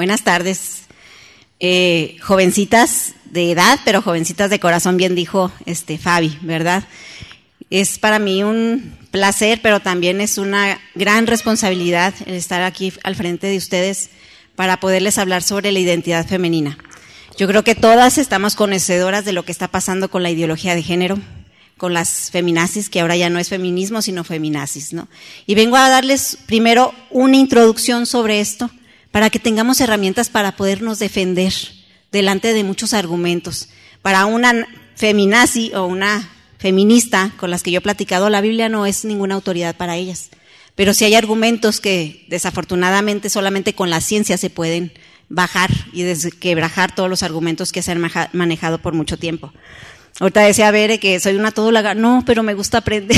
Buenas tardes, jovencitas de edad, pero jovencitas de corazón, bien dijo Fabi, ¿verdad? Es para mí un placer, pero también es una gran responsabilidad el estar aquí al frente de ustedes para poderles hablar sobre la identidad femenina. Yo creo que todas estamos conocedoras de lo que está pasando con la ideología de género, con las feminazis, que ahora ya no es feminismo, sino feminazis, ¿no? Y vengo a darles primero una introducción sobre esto, para que tengamos herramientas para podernos defender delante de muchos argumentos. Para una feminazi o una feminista con las que yo he platicado, la Biblia no es ninguna autoridad para ellas. Pero sí hay argumentos que desafortunadamente solamente con la ciencia se pueden bajar y desquebrajar todos los argumentos que se han manejado por mucho tiempo. Ahorita decía Bere que soy una todóloga, no, pero me gusta aprender.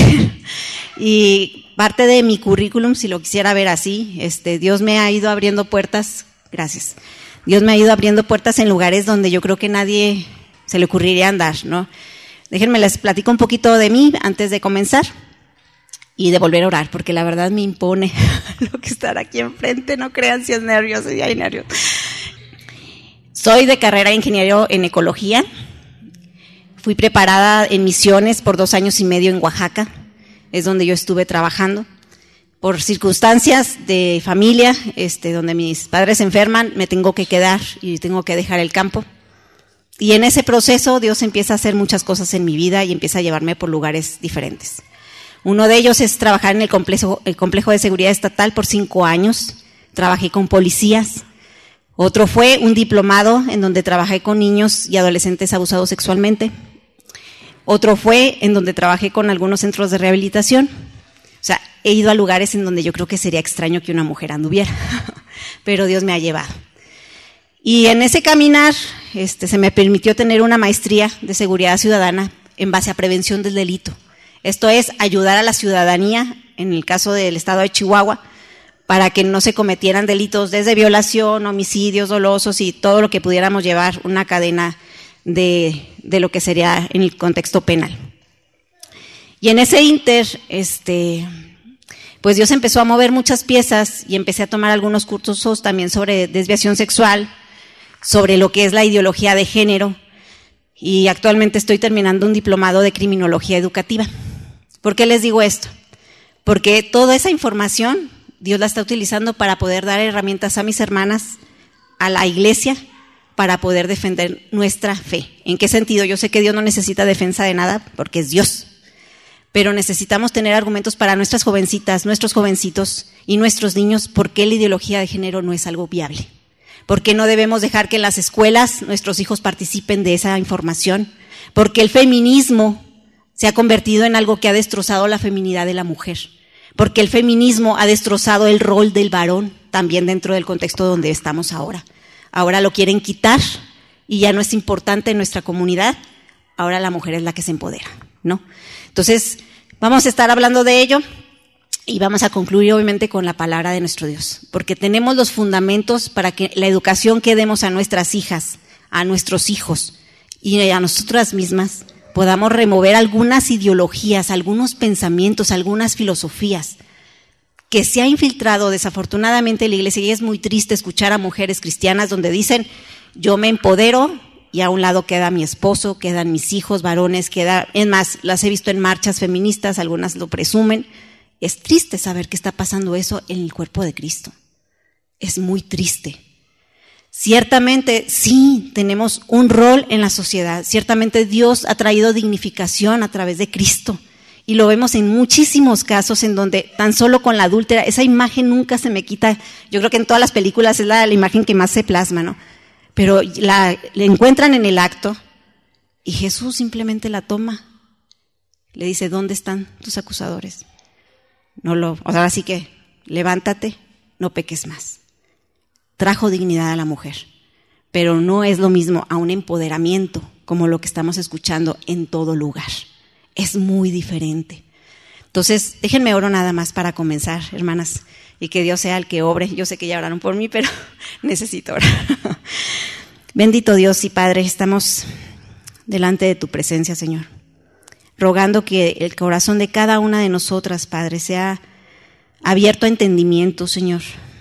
Y parte de mi currículum, si lo quisiera ver así, Dios me ha ido abriendo puertas, gracias. Dios me ha ido abriendo puertas en lugares donde yo creo que nadie se le ocurriría andar, ¿no? Déjenme les platico un poquito de mí antes de comenzar y de volver a orar, porque la verdad me impone lo que estar aquí enfrente, no crean si es nervioso, y hay nervios. Soy de carrera de ingeniero en ecología. Fui preparada en misiones por 2 años y medio en Oaxaca, es donde yo estuve trabajando. Por circunstancias de familia, donde mis padres se enferman, me tengo que quedar y tengo que dejar el campo. Y en ese proceso Dios empieza a hacer muchas cosas en mi vida y empieza a llevarme por lugares diferentes. Uno de ellos es trabajar en el complejo de seguridad estatal por 5 años. Trabajé con policías. Otro fue un diplomado en donde trabajé con niños y adolescentes abusados sexualmente. Otro fue en donde trabajé con algunos centros de rehabilitación. O sea, he ido a lugares en donde yo creo que sería extraño que una mujer anduviera, pero Dios me ha llevado. Y en ese caminar se me permitió tener una maestría de seguridad ciudadana en base a prevención del delito. Esto es ayudar a la ciudadanía, en el caso del estado de Chihuahua, para que no se cometieran delitos desde violación, homicidios dolosos y todo lo que pudiéramos llevar una cadena de lo que sería en el contexto penal. Y en ese inter, pues Dios empezó a mover muchas piezas y empecé a tomar algunos cursos también sobre desviación sexual, sobre lo que es la ideología de género, y actualmente estoy terminando un diplomado de criminología educativa. ¿Por qué les digo esto? Porque toda esa información Dios la está utilizando para poder dar herramientas a mis hermanas, a la iglesia, para poder defender nuestra fe. ¿En qué sentido? Yo sé que Dios no necesita defensa de nada porque es Dios, pero necesitamos tener argumentos para nuestras jovencitas, nuestros jovencitos y nuestros niños por qué la ideología de género no es algo viable. ¿Por qué no debemos dejar que en las escuelas nuestros hijos participen de esa información? Porque el feminismo se ha convertido en algo que ha destrozado la feminidad de la mujer. Porque el feminismo ha destrozado el rol del varón también dentro del contexto donde estamos ahora. Ahora lo quieren quitar y ya no es importante en nuestra comunidad. Ahora la mujer es la que se empodera, ¿no? Entonces, vamos a estar hablando de ello y vamos a concluir obviamente con la palabra de nuestro Dios. Porque tenemos los fundamentos para que la educación que demos a nuestras hijas, a nuestros hijos y a nosotras mismas podamos remover algunas ideologías, algunos pensamientos, algunas filosofías que se ha infiltrado desafortunadamente en la iglesia, y es muy triste escuchar a mujeres cristianas donde dicen, yo me empodero, y a un lado queda mi esposo, quedan mis hijos varones, es más, las he visto en marchas feministas, algunas lo presumen. Es triste saber que está pasando eso en el cuerpo de Cristo. Es muy triste. Ciertamente, sí, tenemos un rol en la sociedad. Ciertamente Dios ha traído dignificación a través de Cristo. Y lo vemos en muchísimos casos en donde tan solo con la adúltera, esa imagen nunca se me quita. Yo creo que en todas las películas es la imagen que más se plasma, ¿no? Pero la encuentran en el acto y Jesús simplemente la toma. Le dice, ¿dónde están tus acusadores? Ahora sí que, levántate, no peques más. Trajo dignidad a la mujer, pero no es lo mismo a un empoderamiento como lo que estamos escuchando en todo lugar. Es muy diferente. Entonces, déjenme oro nada más para comenzar, hermanas, y que Dios sea el que obre. Yo sé que ya oraron por mí, pero necesito orar. Bendito Dios y Padre, estamos delante de tu presencia, Señor, rogando que el corazón de cada una de nosotras, Padre, sea abierto a entendimiento, Señor.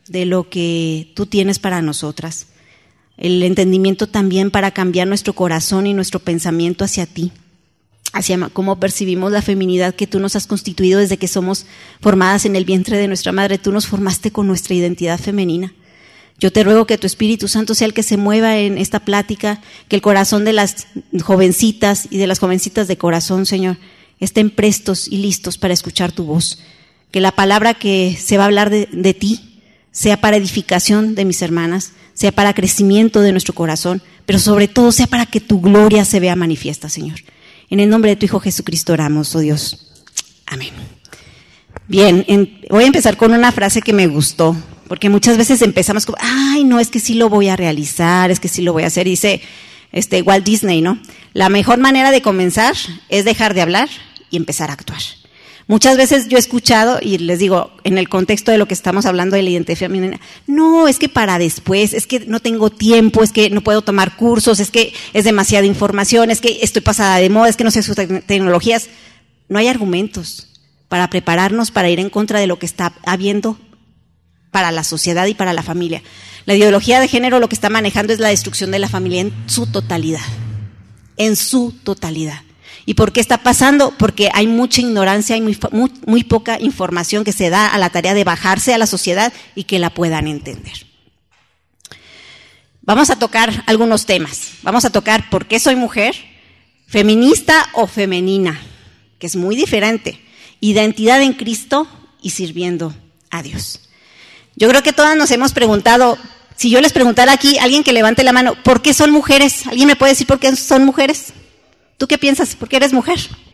de lo que tú tienes para nosotras. El entendimiento también para cambiar nuestro corazón y nuestro pensamiento hacia ti, hacia cómo percibimos la feminidad que tú nos has constituido desde que somos formadas en el vientre de nuestra madre. Tú nos formaste con nuestra identidad femenina. Yo te ruego que tu Espíritu Santo sea el que se mueva en esta plática, que el corazón de las jovencitas y de las jovencitas de corazón, Señor, estén prestos y listos para escuchar tu voz. Que la palabra que se va a hablar de ti sea para edificación de mis hermanas, sea para crecimiento de nuestro corazón, pero sobre todo sea para que tu gloria se vea manifiesta, Señor. En el nombre de tu Hijo Jesucristo oramos, oh Dios. Amén. Bien, voy a empezar con una frase que me gustó, porque muchas veces empezamos como, ay, no, es que sí lo voy a realizar, es que sí lo voy a hacer. Dice Walt Disney, ¿no? La mejor manera de comenzar es dejar de hablar y empezar a actuar. Muchas veces yo he escuchado, y les digo, en el contexto de lo que estamos hablando de la identidad femenina, no, es que para después, es que no tengo tiempo, es que no puedo tomar cursos, es que es demasiada información, es que estoy pasada de moda, es que no sé sus tecnologías. No hay argumentos para prepararnos para ir en contra de lo que está habiendo para la sociedad y para la familia. La ideología de género lo que está manejando es la destrucción de la familia en su totalidad. En su totalidad. ¿Y por qué está pasando? Porque hay mucha ignorancia, hay muy poca información que se da a la tarea de bajarse a la sociedad y que la puedan entender. Vamos a tocar algunos temas. Vamos a tocar por qué soy mujer, feminista o femenina, que es muy diferente. Identidad en Cristo y sirviendo a Dios. Yo creo que todas nos hemos preguntado, si yo les preguntara aquí, alguien que levante la mano, ¿por qué son mujeres? ¿Alguien me puede decir por qué son mujeres? ¿Tú qué piensas? ¿Por qué eres mujer?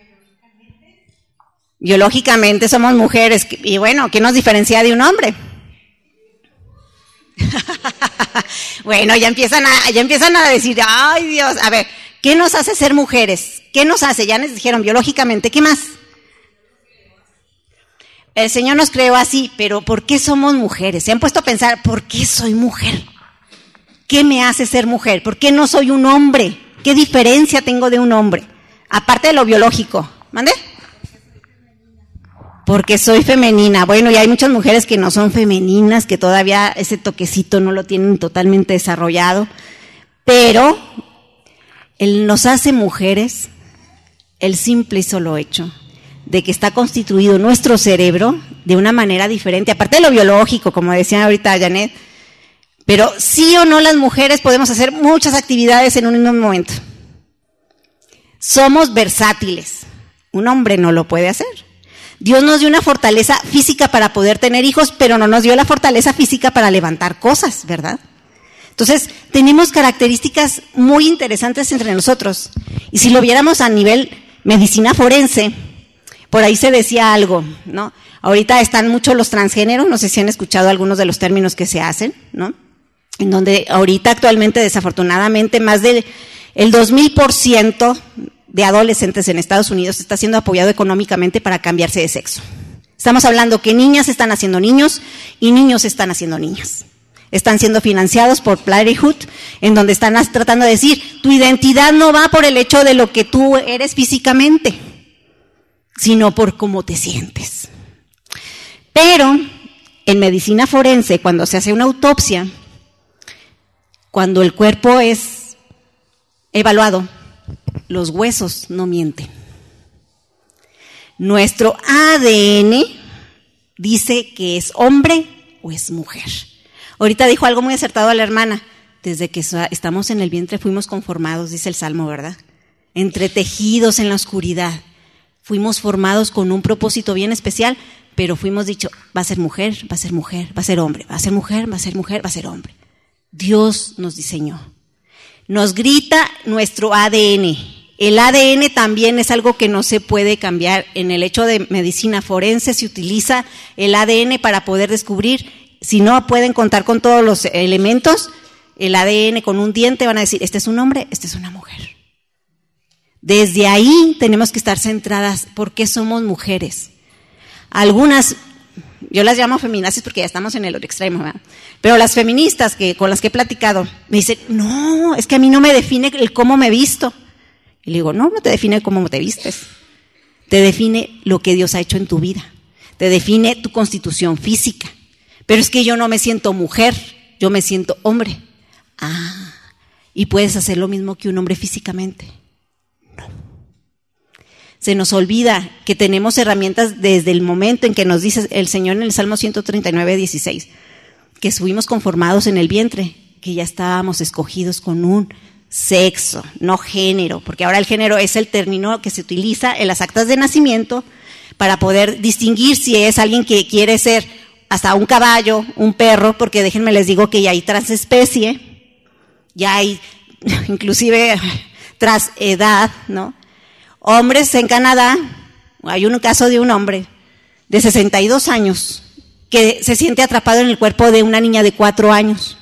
Biológicamente somos mujeres. Y bueno, ¿qué nos diferencia de un hombre? Bueno, ya empiezan a decir, ay Dios, a ver, ¿qué nos hace ser mujeres? ¿Qué nos hace? Ya nos dijeron biológicamente, ¿qué más? El Señor nos creó así, pero ¿por qué somos mujeres? ¿Se han puesto a pensar, ¿por qué soy mujer? ¿Qué me hace ser mujer? ¿Por qué no soy un hombre? ¿Qué diferencia tengo de un hombre? Aparte de lo biológico. ¿Mande? Porque soy femenina. Bueno, y hay muchas mujeres que no son femeninas, que todavía ese toquecito no lo tienen totalmente desarrollado. Pero Él nos hace mujeres el simple y solo hecho de que está constituido nuestro cerebro de una manera diferente, aparte de lo biológico, como decía ahorita Janet, pero sí o no las mujeres podemos hacer muchas actividades en un mismo momento. Somos versátiles, un hombre no lo puede hacer. Dios nos dio una fortaleza física para poder tener hijos, pero no nos dio la fortaleza física para levantar cosas, ¿verdad? Entonces, tenemos características muy interesantes entre nosotros, y si lo viéramos a nivel medicina forense, por ahí se decía algo, ¿no? Ahorita están mucho los transgéneros, no sé si han escuchado algunos de los términos que se hacen, ¿no? En donde ahorita actualmente, desafortunadamente, más del 2000% de adolescentes en Estados Unidos está siendo apoyado económicamente para cambiarse de sexo. Estamos hablando que niñas están haciendo niños y niños están haciendo niñas. Están siendo financiados por Planned, en donde están tratando de decir, tu identidad no va por el hecho de lo que tú eres físicamente, sino por cómo te sientes. Pero en medicina forense, cuando se hace una autopsia, cuando el cuerpo es evaluado, los huesos no mienten. Nuestro ADN dice que es hombre o es mujer. Ahorita dijo algo muy acertado a la hermana. Desde que estamos en el vientre fuimos conformados, dice el Salmo, ¿verdad? Entretejidos en la oscuridad. Fuimos formados con un propósito bien especial, pero fuimos dicho, va a ser mujer, va a ser mujer, va a ser hombre, va a ser mujer, va a ser mujer, va a ser hombre. Dios nos diseñó. Nos grita nuestro ADN. El ADN también es algo que no se puede cambiar. En el hecho de medicina forense se utiliza el ADN para poder descubrir, si no pueden contar con todos los elementos, el ADN con un diente van a decir, este es un hombre, este es una mujer. Desde ahí tenemos que estar centradas, ¿por qué somos mujeres? Algunas, yo las llamo feminazis porque ya estamos en el otro extremo, ¿verdad? Pero las feministas con las que he platicado, me dicen, no, es que a mí no me define el cómo me visto. Y le digo, no te define cómo te vistes, te define lo que Dios ha hecho en tu vida, te define tu constitución física. Pero es que yo no me siento mujer, yo me siento hombre. ¿Y puedes hacer lo mismo que un hombre físicamente? No. Se nos olvida que tenemos herramientas desde el momento en que nos dice el Señor en el Salmo 139:16, que fuimos conformados en el vientre, que ya estábamos escogidos con un sexo, no género, porque ahora el género es el término que se utiliza en las actas de nacimiento para poder distinguir si es alguien que quiere ser hasta un caballo, un perro, porque déjenme les digo que ya hay transespecie, ya hay inclusive transedad, ¿no? Hombres en Canadá, hay un caso de un hombre de 62 años que se siente atrapado en el cuerpo de una niña de 4 años.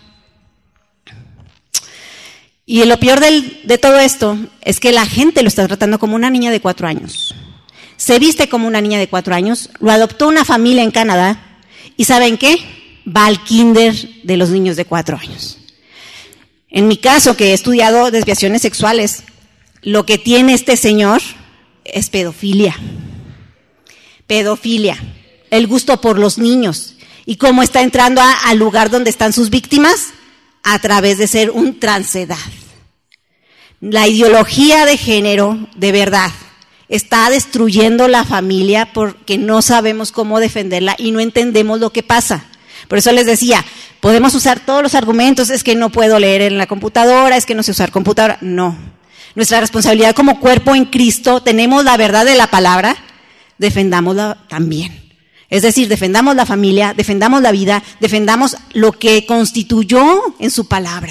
Y lo peor de todo esto es que la gente lo está tratando como una niña de 4 años. Se viste como una niña de 4 años, lo adoptó una familia en Canadá, y ¿saben qué? Va al kinder de los niños de 4 años. En mi caso, que he estudiado desviaciones sexuales, lo que tiene este señor es pedofilia. Pedofilia, el gusto por los niños. ¿Y cómo está entrando al lugar donde están sus víctimas? A través de ser un transedad. La ideología de género, de verdad, está destruyendo la familia porque no sabemos cómo defenderla y no entendemos lo que pasa. Por eso les decía, podemos usar todos los argumentos, es que no puedo leer en la computadora, es que no sé usar computadora. No. Nuestra responsabilidad como cuerpo en Cristo, tenemos la verdad de la palabra, defendámosla también. Es decir, defendamos la familia, defendamos la vida, defendamos lo que constituyó en su palabra.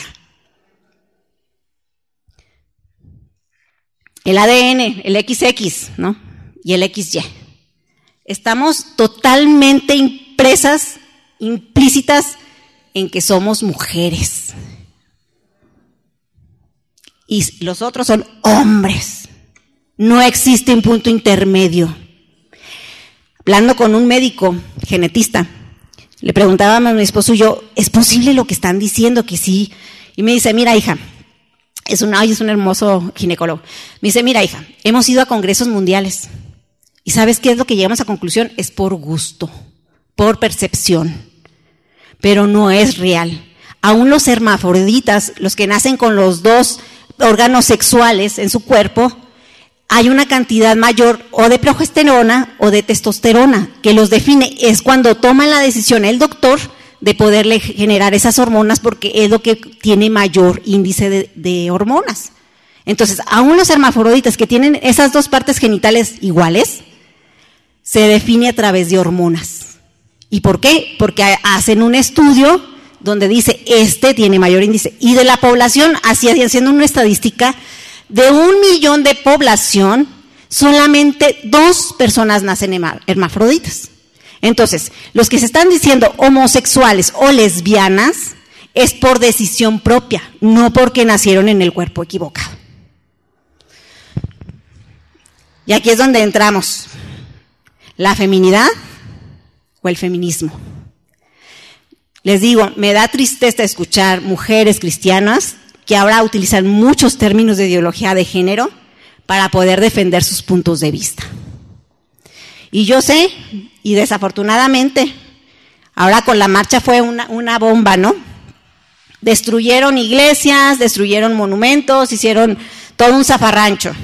El ADN, el XX, ¿no? Y el XY. Estamos totalmente implícitas en que somos mujeres. Y los otros son hombres. No existe un punto intermedio. Hablando con un médico genetista, le preguntábamos a mi esposo y yo, ¿es posible lo que están diciendo que sí? Y me dice, mira hija, es un hermoso ginecólogo. Me dice, mira hija, hemos ido a congresos mundiales. ¿Y sabes qué es lo que llegamos a conclusión? Es por gusto, por percepción, pero no es real. Aún los hermafroditas, los que nacen con los 2 órganos sexuales en su cuerpo, hay una cantidad mayor o de progesterona o de testosterona que los define. Es cuando toman la decisión el doctor de poderle generar esas hormonas porque es lo que tiene mayor índice de hormonas. Entonces, aún los hermafroditas que tienen esas 2 partes genitales iguales, se define a través de hormonas. ¿Y por qué? Porque hacen un estudio donde dice, tiene mayor índice. Y de la población, haciendo una estadística, de 1 millón de población, solamente 2 personas nacen hermafroditas. Entonces, los que se están diciendo homosexuales o lesbianas es por decisión propia, no porque nacieron en el cuerpo equivocado. Y aquí es donde entramos. ¿La feminidad o el feminismo? Les digo, me da tristeza escuchar mujeres cristianas que ahora utilizan muchos términos de ideología de género para poder defender sus puntos de vista. Y yo sé, y desafortunadamente, ahora con la marcha fue una bomba, ¿no? Destruyeron iglesias, destruyeron monumentos, hicieron todo un zafarrancho.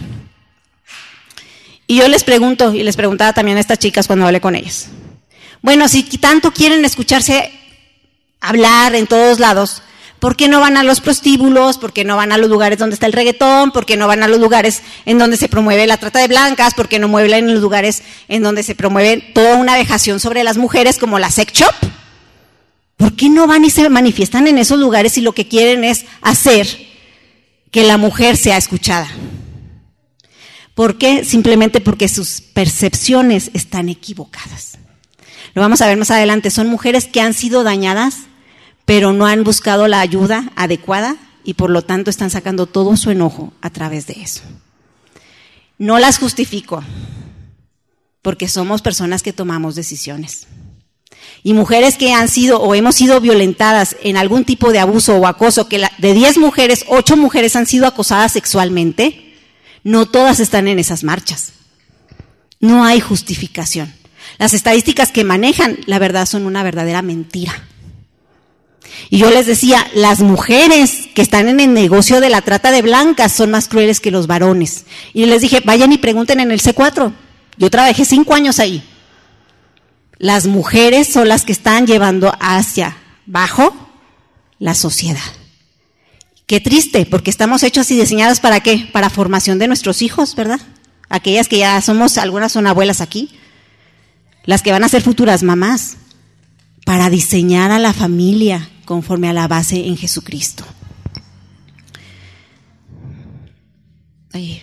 Y yo les pregunto, y les preguntaba también a estas chicas cuando hablé con ellas, bueno, si tanto quieren escucharse hablar en todos lados, ¿por qué no van a los prostíbulos? ¿Por qué no van a los lugares donde está el reggaetón? ¿Por qué no van a los lugares en donde se promueve la trata de blancas? ¿Por qué no mueven en los lugares en donde se promueve toda una vejación sobre las mujeres como la sex shop? ¿Por qué no van y se manifiestan en esos lugares si lo que quieren es hacer que la mujer sea escuchada? ¿Por qué? Simplemente porque sus percepciones están equivocadas. Lo vamos a ver más adelante. Son mujeres que han sido dañadas, pero no han buscado la ayuda adecuada y por lo tanto están sacando todo su enojo a través de eso. No las justifico, porque somos personas que tomamos decisiones. Y mujeres que han sido o hemos sido violentadas en algún tipo de abuso o acoso, que de 10 mujeres, 8 mujeres han sido acosadas sexualmente, no todas están en esas marchas. No hay justificación. Las estadísticas que manejan, la verdad, son una verdadera mentira. Y yo les decía, las mujeres que están en el negocio de la trata de blancas son más crueles que los varones. Y les dije, vayan y pregunten en el C4. Yo trabajé 5 años ahí. Las mujeres son las que están llevando hacia abajo la sociedad. Qué triste, porque estamos hechos y diseñados ¿para qué? Para formación de nuestros hijos, ¿verdad? Aquellas que ya somos, algunas son abuelas aquí, las que van a ser futuras mamás, para diseñar a la familia conforme a la base en Jesucristo. Ay.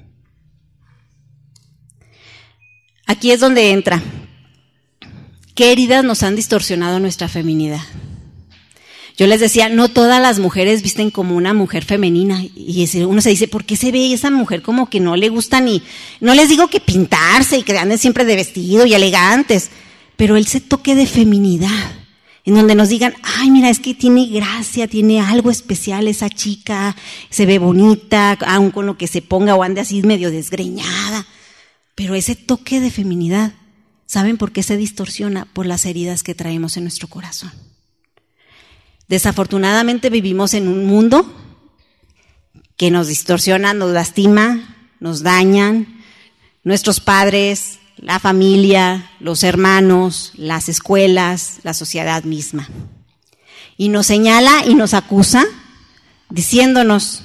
Aquí es donde entra. ¿Qué heridas nos han distorsionado nuestra feminidad? Yo les decía, no todas las mujeres visten como una mujer femenina. Y uno se dice, ¿por qué se ve esa mujer como que no le gusta ni... No les digo que pintarse y que anden siempre de vestido y elegantes, pero ese toque de feminidad, en donde nos digan, ay, mira, es que tiene gracia, tiene algo especial esa chica, se ve bonita, aun con lo que se ponga o ande así medio desgreñada. Pero ese toque de feminidad, ¿saben por qué se distorsiona? Por las heridas que traemos en nuestro corazón. Desafortunadamente vivimos en un mundo que nos distorsiona, nos lastima, nos dañan, nuestros padres, la familia, los hermanos, las escuelas, la sociedad misma. Y nos señala y nos acusa diciéndonos,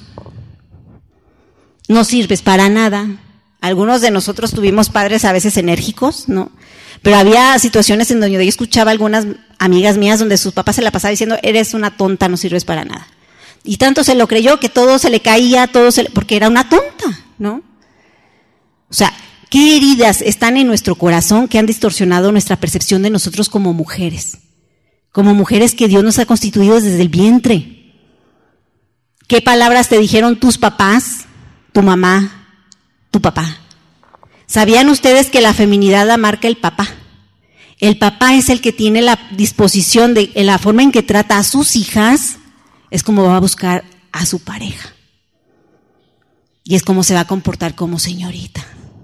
no sirves para nada. Algunos de nosotros tuvimos padres a veces enérgicos, ¿no? Pero había situaciones en donde yo escuchaba a algunas amigas mías donde sus papás se la pasaban diciendo, eres una tonta, no sirves para nada. Y tanto se lo creyó que todo se le caía, porque era una tonta, ¿no? O sea, ¿qué heridas están en nuestro corazón que han distorsionado nuestra percepción de nosotros como mujeres? Como mujeres que Dios nos ha constituido desde el vientre. ¿Qué palabras te dijeron tus papás, tu mamá, tu papá? ¿Sabían ustedes que la feminidad la marca el papá? El papá es el que tiene la disposición de, en la forma en que trata a sus hijas, es como va a buscar a su pareja. Y es como se va a comportar como señorita.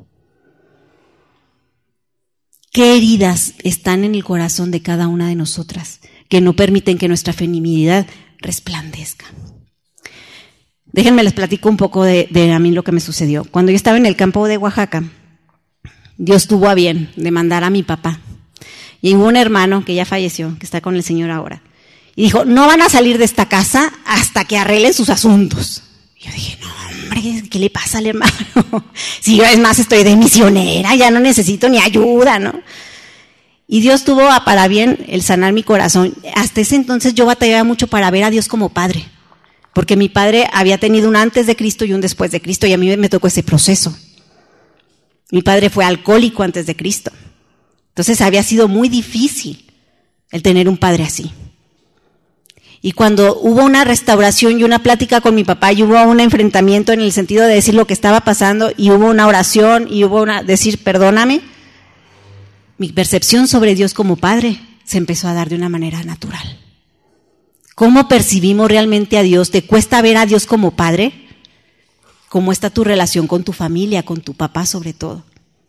¿Qué heridas están en el corazón de cada una de nosotras que no permiten que nuestra feminidad resplandezca? Déjenme les platico un poco de a mí lo que me sucedió. Cuando yo estaba en el campo de Oaxaca, Dios tuvo a bien de mandar a mi papá. Y hubo un hermano que ya falleció, que está con el Señor ahora. Y dijo, no van a salir de esta casa hasta que arreglen sus asuntos. Y yo dije, no, hombre, ¿qué le pasa al hermano? Si yo es más estoy de misionera, ya no necesito ni ayuda, ¿no? Y Dios tuvo para bien el sanar mi corazón. Hasta ese entonces yo batallaba mucho para ver a Dios como padre. Porque mi padre había tenido un antes de Cristo y un después de Cristo, y a mí me tocó ese proceso. Mi padre fue alcohólico antes de Cristo. Entonces había sido muy difícil el tener un padre así. Y cuando hubo una restauración y una plática con mi papá, y hubo un enfrentamiento en el sentido de decir lo que estaba pasando, y hubo una oración, y hubo decir perdóname, mi percepción sobre Dios como padre se empezó a dar de una manera natural. ¿Cómo percibimos realmente a Dios? ¿Te cuesta ver a Dios como padre? ¿Cómo está tu relación con tu familia, con tu papá sobre todo?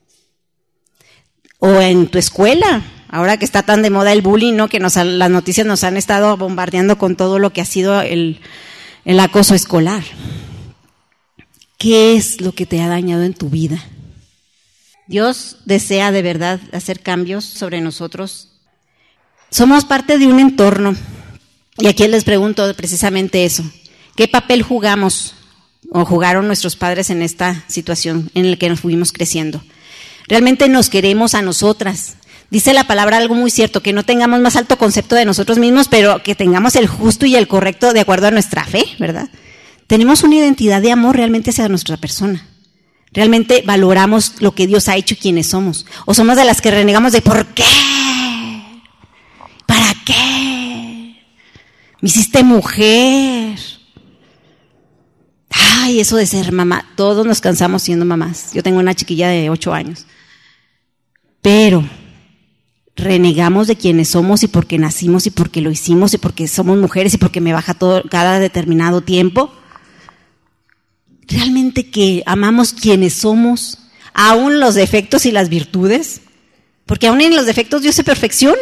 O en tu escuela, ahora que está tan de moda el bullying, ¿no? Que las noticias nos han estado bombardeando con todo lo que ha sido el acoso escolar. ¿Qué es lo que te ha dañado en tu vida? Dios desea de verdad hacer cambios sobre nosotros. Somos parte de un entorno. Y aquí les pregunto precisamente eso. ¿Qué papel jugamos o jugaron nuestros padres en esta situación en la que nos fuimos creciendo? ¿Realmente nos queremos a nosotras? Dice la palabra algo muy cierto, que no tengamos más alto concepto de nosotros mismos, pero que tengamos el justo y el correcto de acuerdo a nuestra fe, ¿verdad? Tenemos una identidad de amor realmente hacia nuestra persona. Realmente valoramos lo que Dios ha hecho y quiénes somos. O somos de las que renegamos de ¿por qué? ¿Para qué? Me hiciste mujer. Ay, eso de ser mamá. Todos nos cansamos siendo mamás. Yo tengo una chiquilla de 8 años. Pero renegamos de quienes somos y porque nacimos y porque lo hicimos y porque somos mujeres y porque me baja todo cada determinado tiempo. Realmente que amamos quienes somos, aún los defectos y las virtudes. Porque aún en los defectos Dios se perfecciona.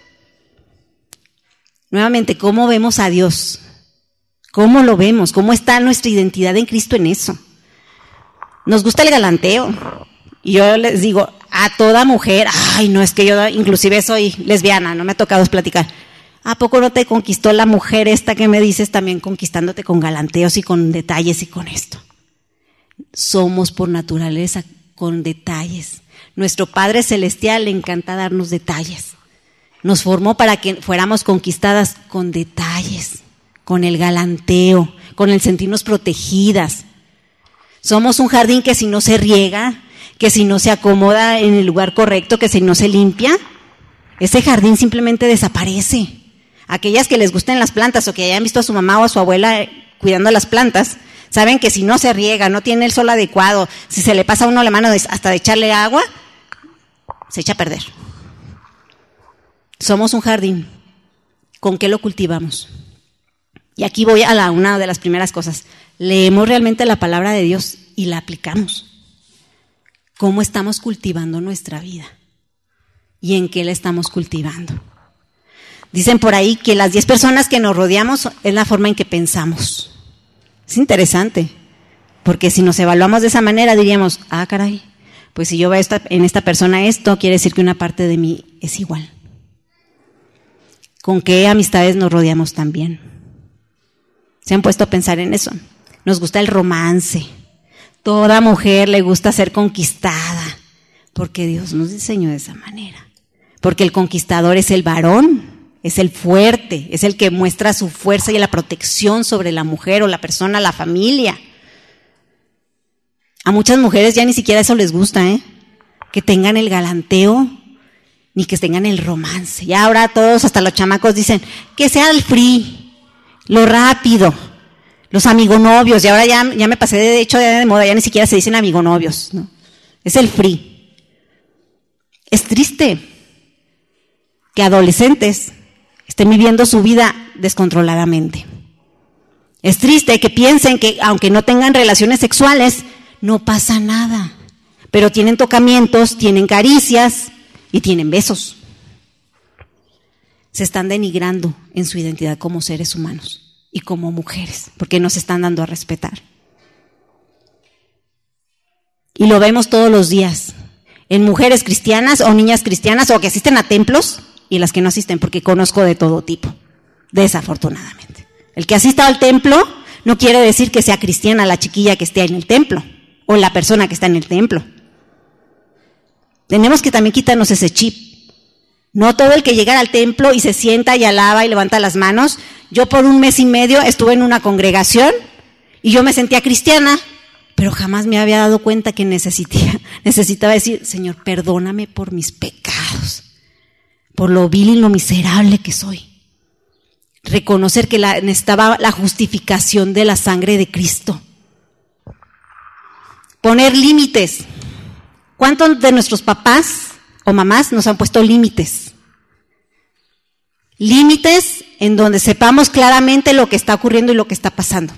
Nuevamente, ¿cómo vemos a Dios? ¿Cómo lo vemos? ¿Cómo está nuestra identidad en Cristo en eso? Nos gusta el galanteo. Y yo les digo a toda mujer, ay, no, es que yo inclusive soy lesbiana, no me ha tocado platicar. ¿A poco no te conquistó la mujer esta que me dices también conquistándote con galanteos y con detalles y con esto? Somos por naturaleza con detalles. Nuestro Padre Celestial le encanta darnos detalles. Nos formó para que fuéramos conquistadas con detalles, con el galanteo, con el sentirnos protegidas. Somos un jardín que si no se riega, que si no se acomoda en el lugar correcto, que si no se limpia, ese jardín simplemente desaparece. Aquellas que les gusten las plantas o que hayan visto a su mamá o a su abuela cuidando las plantas, saben que si no se riega, no tiene el sol adecuado, si se le pasa a uno la mano hasta de echarle agua, se echa a perder. Somos un jardín. ¿Con qué lo cultivamos? Y aquí voy a una de las primeras cosas. Leemos realmente la palabra de Dios y la aplicamos. ¿Cómo estamos cultivando nuestra vida? ¿Y en qué la estamos cultivando? Dicen por ahí que las 10 personas que nos rodeamos es la forma en que pensamos. Es interesante, porque si nos evaluamos de esa manera diríamos, ah, caray, pues si yo veo en esta persona esto, quiere decir que una parte de mí es igual. ¿Con qué amistades nos rodeamos también? ¿Se han puesto a pensar en eso? Nos gusta el romance. Toda mujer le gusta ser conquistada, porque Dios nos diseñó de esa manera. Porque el conquistador es el varón, es el fuerte, es el que muestra su fuerza y la protección sobre la mujer o la persona, la familia. A muchas mujeres ya ni siquiera eso les gusta, que tengan el galanteo, ni que tengan el romance. Ya ahora todos, hasta los chamacos dicen, que sea el free, lo rápido, los amigonovios, y ahora ya me pasé de hecho de moda, ya ni siquiera se dicen amigonovios, ¿no? Es el free. Es triste que adolescentes estén viviendo su vida descontroladamente. Es triste que piensen que aunque no tengan relaciones sexuales, no pasa nada, pero tienen tocamientos, tienen caricias y tienen besos. Se están denigrando en su identidad como seres humanos y como mujeres, porque no se están dando a respetar. Y lo vemos todos los días, en mujeres cristianas o niñas cristianas o que asisten a templos y las que no asisten, porque conozco de todo tipo, desafortunadamente. El que asista al templo no quiere decir que sea cristiana la chiquilla que esté en el templo o la persona que está en el templo. Tenemos que también quitarnos ese chip. No todo el que llega al templo y se sienta y alaba y levanta las manos. Yo por 1 mes y medio estuve en una congregación y yo me sentía cristiana, pero jamás me había dado cuenta que necesitaba decir, Señor, perdóname por mis pecados, por lo vil y lo miserable que soy. Reconocer que necesitaba la justificación de la sangre de Cristo. Poner límites. ¿Cuántos de nuestros papás o mamás nos han puesto límites? Límites en donde sepamos claramente lo que está ocurriendo y lo que está pasando.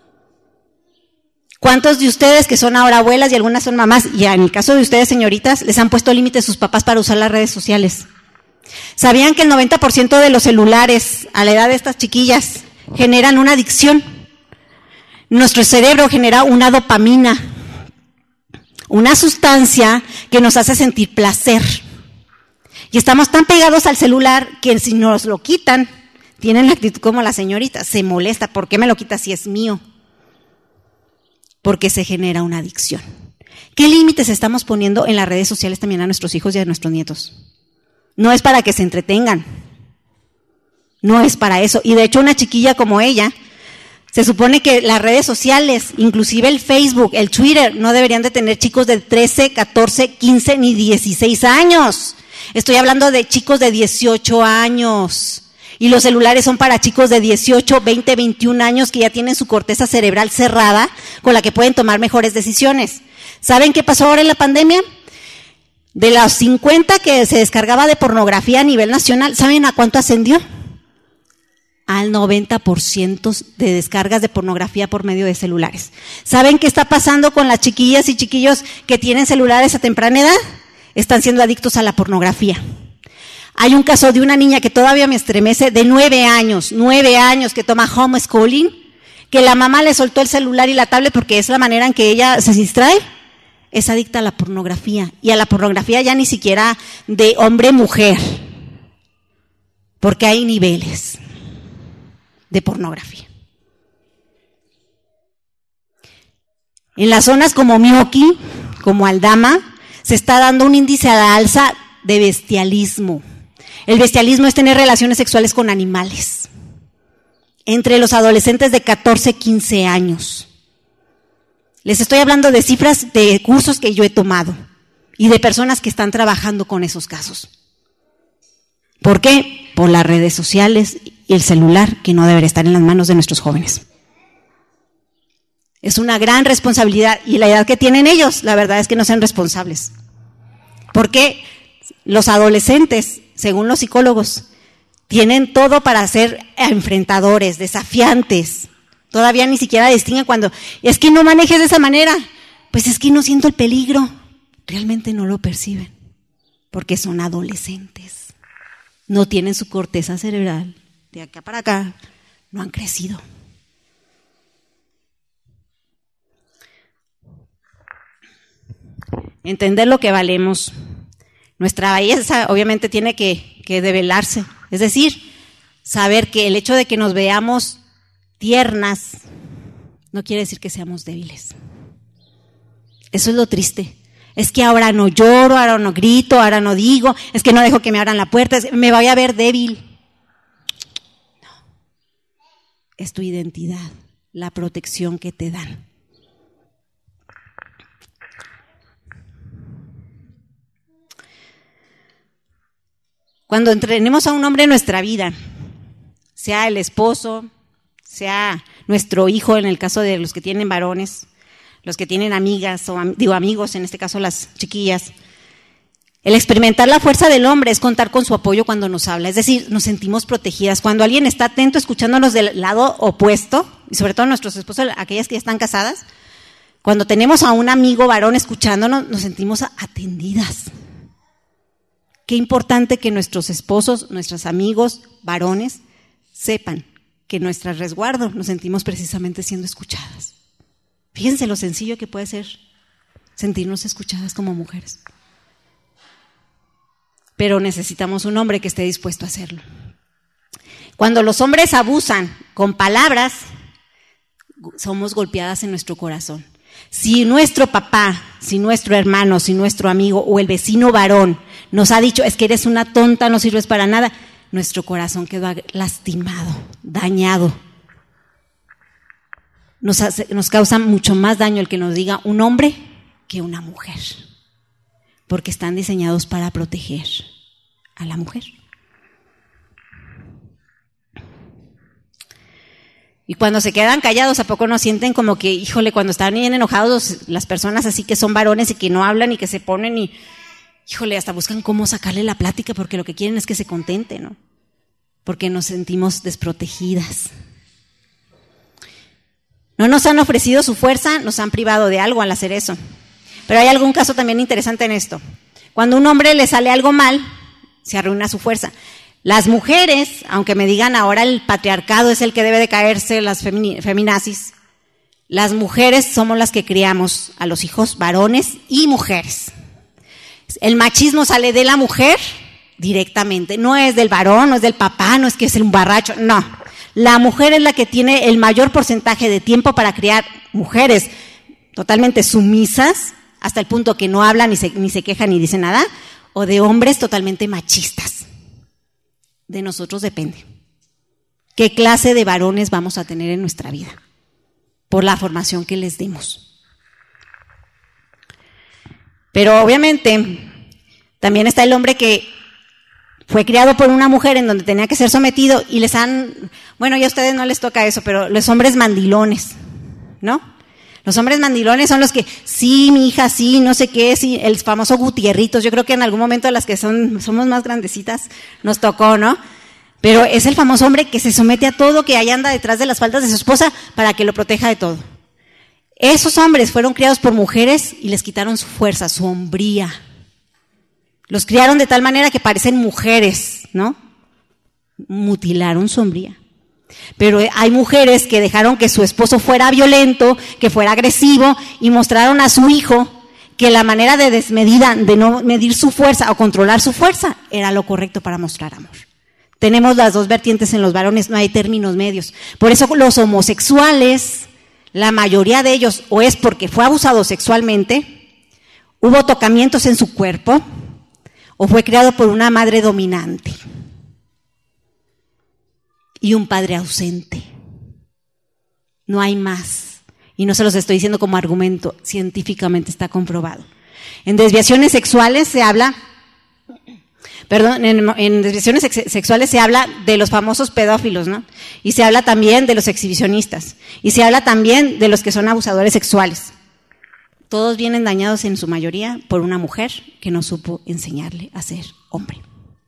¿Cuántos de ustedes que son ahora abuelas y algunas son mamás, y en el caso de ustedes, señoritas, les han puesto límites a sus papás para usar las redes sociales? ¿Sabían que el 90% de los celulares a la edad de estas chiquillas generan una adicción? Nuestro cerebro genera una dopamina, una sustancia que nos hace sentir placer. Y estamos tan pegados al celular que si nos lo quitan, tienen la actitud como la señorita, se molesta. ¿Por qué me lo quitas si es mío? Porque se genera una adicción. ¿Qué límites estamos poniendo en las redes sociales también a nuestros hijos y a nuestros nietos? No es para que se entretengan. No es para eso. Y de hecho una chiquilla como ella, se supone que las redes sociales, inclusive el Facebook, el Twitter, no deberían de tener chicos de 13, 14, 15 ni 16 años. Estoy hablando de chicos de 18 años. Y los celulares son para chicos de 18, 20, 21 años que ya tienen su corteza cerebral cerrada, con la que pueden tomar mejores decisiones. ¿Saben qué pasó ahora en la pandemia? De los 50 que se descargaba de pornografía a nivel nacional, ¿saben a cuánto ascendió? Al 90% de descargas de pornografía por medio de celulares. ¿Saben qué está pasando con las chiquillas y chiquillos que tienen celulares a temprana edad? están siendo adictos a la pornografía. Hay un caso de una niña que todavía me estremece, de 9 años, que toma homeschooling, que la mamá le soltó el celular y la tablet porque es la manera en que ella se distrae. Es adicta a la pornografía, y a la pornografía ya ni siquiera de hombre-mujer, porque hay niveles de pornografía. En las zonas como Mioki, como Aldama, se está dando un índice a la alza de bestialismo. El bestialismo es tener relaciones sexuales con animales, entre los adolescentes de 14, 15 años. Les estoy hablando de cifras de cursos que yo he tomado y de personas que están trabajando con esos casos. ¿Por qué? Por las redes sociales y el celular, que no debería estar en las manos de nuestros jóvenes. Es una gran responsabilidad, y la edad que tienen ellos, la verdad es que no sean responsables. Porque los adolescentes, según los psicólogos, tienen todo para ser enfrentadores, desafiantes. Todavía ni siquiera distinguen cuando, es que no manejes de esa manera. Pues es que no siento el peligro. Realmente no lo perciben, porque son adolescentes. No tienen su corteza cerebral de acá para acá, no han crecido. Entender lo que valemos. Nuestra belleza obviamente tiene que develarse. Es decir, saber que el hecho de que nos veamos tiernas no quiere decir que seamos débiles. Eso es lo triste. Es que ahora no lloro, ahora no grito, ahora no digo, es que no dejo que me abran la puerta, me voy a ver débil. No. Es tu identidad, la protección que te dan. Cuando entrenemos a un hombre en nuestra vida, sea el esposo, sea nuestro hijo, en el caso de los que tienen varones, los que tienen amigas, o amigos, en este caso las chiquillas, el experimentar la fuerza del hombre es contar con su apoyo cuando nos habla, es decir, nos sentimos protegidas. Cuando alguien está atento, escuchándonos del lado opuesto, y sobre todo nuestros esposos, aquellas que ya están casadas, cuando tenemos a un amigo varón escuchándonos, nos sentimos atendidas. Qué importante que nuestros esposos, nuestros amigos varones, sepan que en nuestro resguardo nos sentimos precisamente siendo escuchadas. Fíjense lo sencillo que puede ser sentirnos escuchadas como mujeres. Pero necesitamos un hombre que esté dispuesto a hacerlo. Cuando los hombres abusan con palabras, somos golpeadas en nuestro corazón. Si nuestro papá, si nuestro hermano, si nuestro amigo o el vecino varón nos ha dicho, es que eres una tonta, no sirves para nada, nuestro corazón quedó lastimado, dañado. Nos causa mucho más daño el que nos diga un hombre que una mujer, porque están diseñados para proteger a la mujer. Y cuando se quedan callados, ¿a poco no sienten como que, híjole, cuando están bien enojados las personas así que son varones y que no hablan y que se ponen y, híjole, hasta buscan cómo sacarle la plática porque lo que quieren es que se contente, ¿no? Porque nos sentimos desprotegidas. No nos han ofrecido su fuerza, nos han privado de algo al hacer eso. Pero hay algún caso también interesante en esto. Cuando a un hombre le sale algo mal, se arruina su fuerza. Las mujeres, aunque me digan ahora el patriarcado es el que debe de caerse, las feminazis, las mujeres somos las que criamos a los hijos varones y mujeres. El machismo sale de la mujer directamente, no es del varón, no es del papá, no es que es un borracho, no. La mujer es la que tiene el mayor porcentaje de tiempo para criar mujeres totalmente sumisas, hasta el punto que no hablan, ni se quejan, ni dicen nada, o de hombres totalmente machistas. De nosotros depende. ¿Qué clase de varones vamos a tener en nuestra vida? Por la formación que les demos. Pero obviamente también está el hombre que fue criado por una mujer en donde tenía que ser sometido y ya a ustedes no les toca eso, pero los hombres mandilones, ¿no? Los hombres mandilones son los que, sí, mi hija, sí, no sé qué, sí, el famoso Gutierritos. Yo creo que en algún momento las que somos más grandecitas nos tocó, ¿no? Pero es el famoso hombre que se somete a todo, que ahí anda detrás de las faldas de su esposa para que lo proteja de todo. Esos hombres fueron criados por mujeres y les quitaron su fuerza, su hombría. Los criaron de tal manera que parecen mujeres, ¿no? Mutilaron su hombría. Pero hay mujeres que dejaron que su esposo fuera violento, que fuera agresivo, y mostraron a su hijo que la manera de desmedida, de no medir su fuerza o controlar su fuerza, era lo correcto para mostrar amor. Tenemos las dos vertientes en los varones, no hay términos medios. Por eso los homosexuales, la mayoría de ellos, o es porque fue abusado sexualmente, hubo tocamientos en su cuerpo, o fue criado por una madre dominante y un padre ausente. No hay más. Y no se los estoy diciendo como argumento, científicamente está comprobado. En desviaciones sexuales se habla, en desviaciones sexuales se habla de los famosos pedófilos, ¿no? Y se habla también de los exhibicionistas. Y se habla también de los que son abusadores sexuales. Todos vienen dañados en su mayoría por una mujer que no supo enseñarle a ser hombre.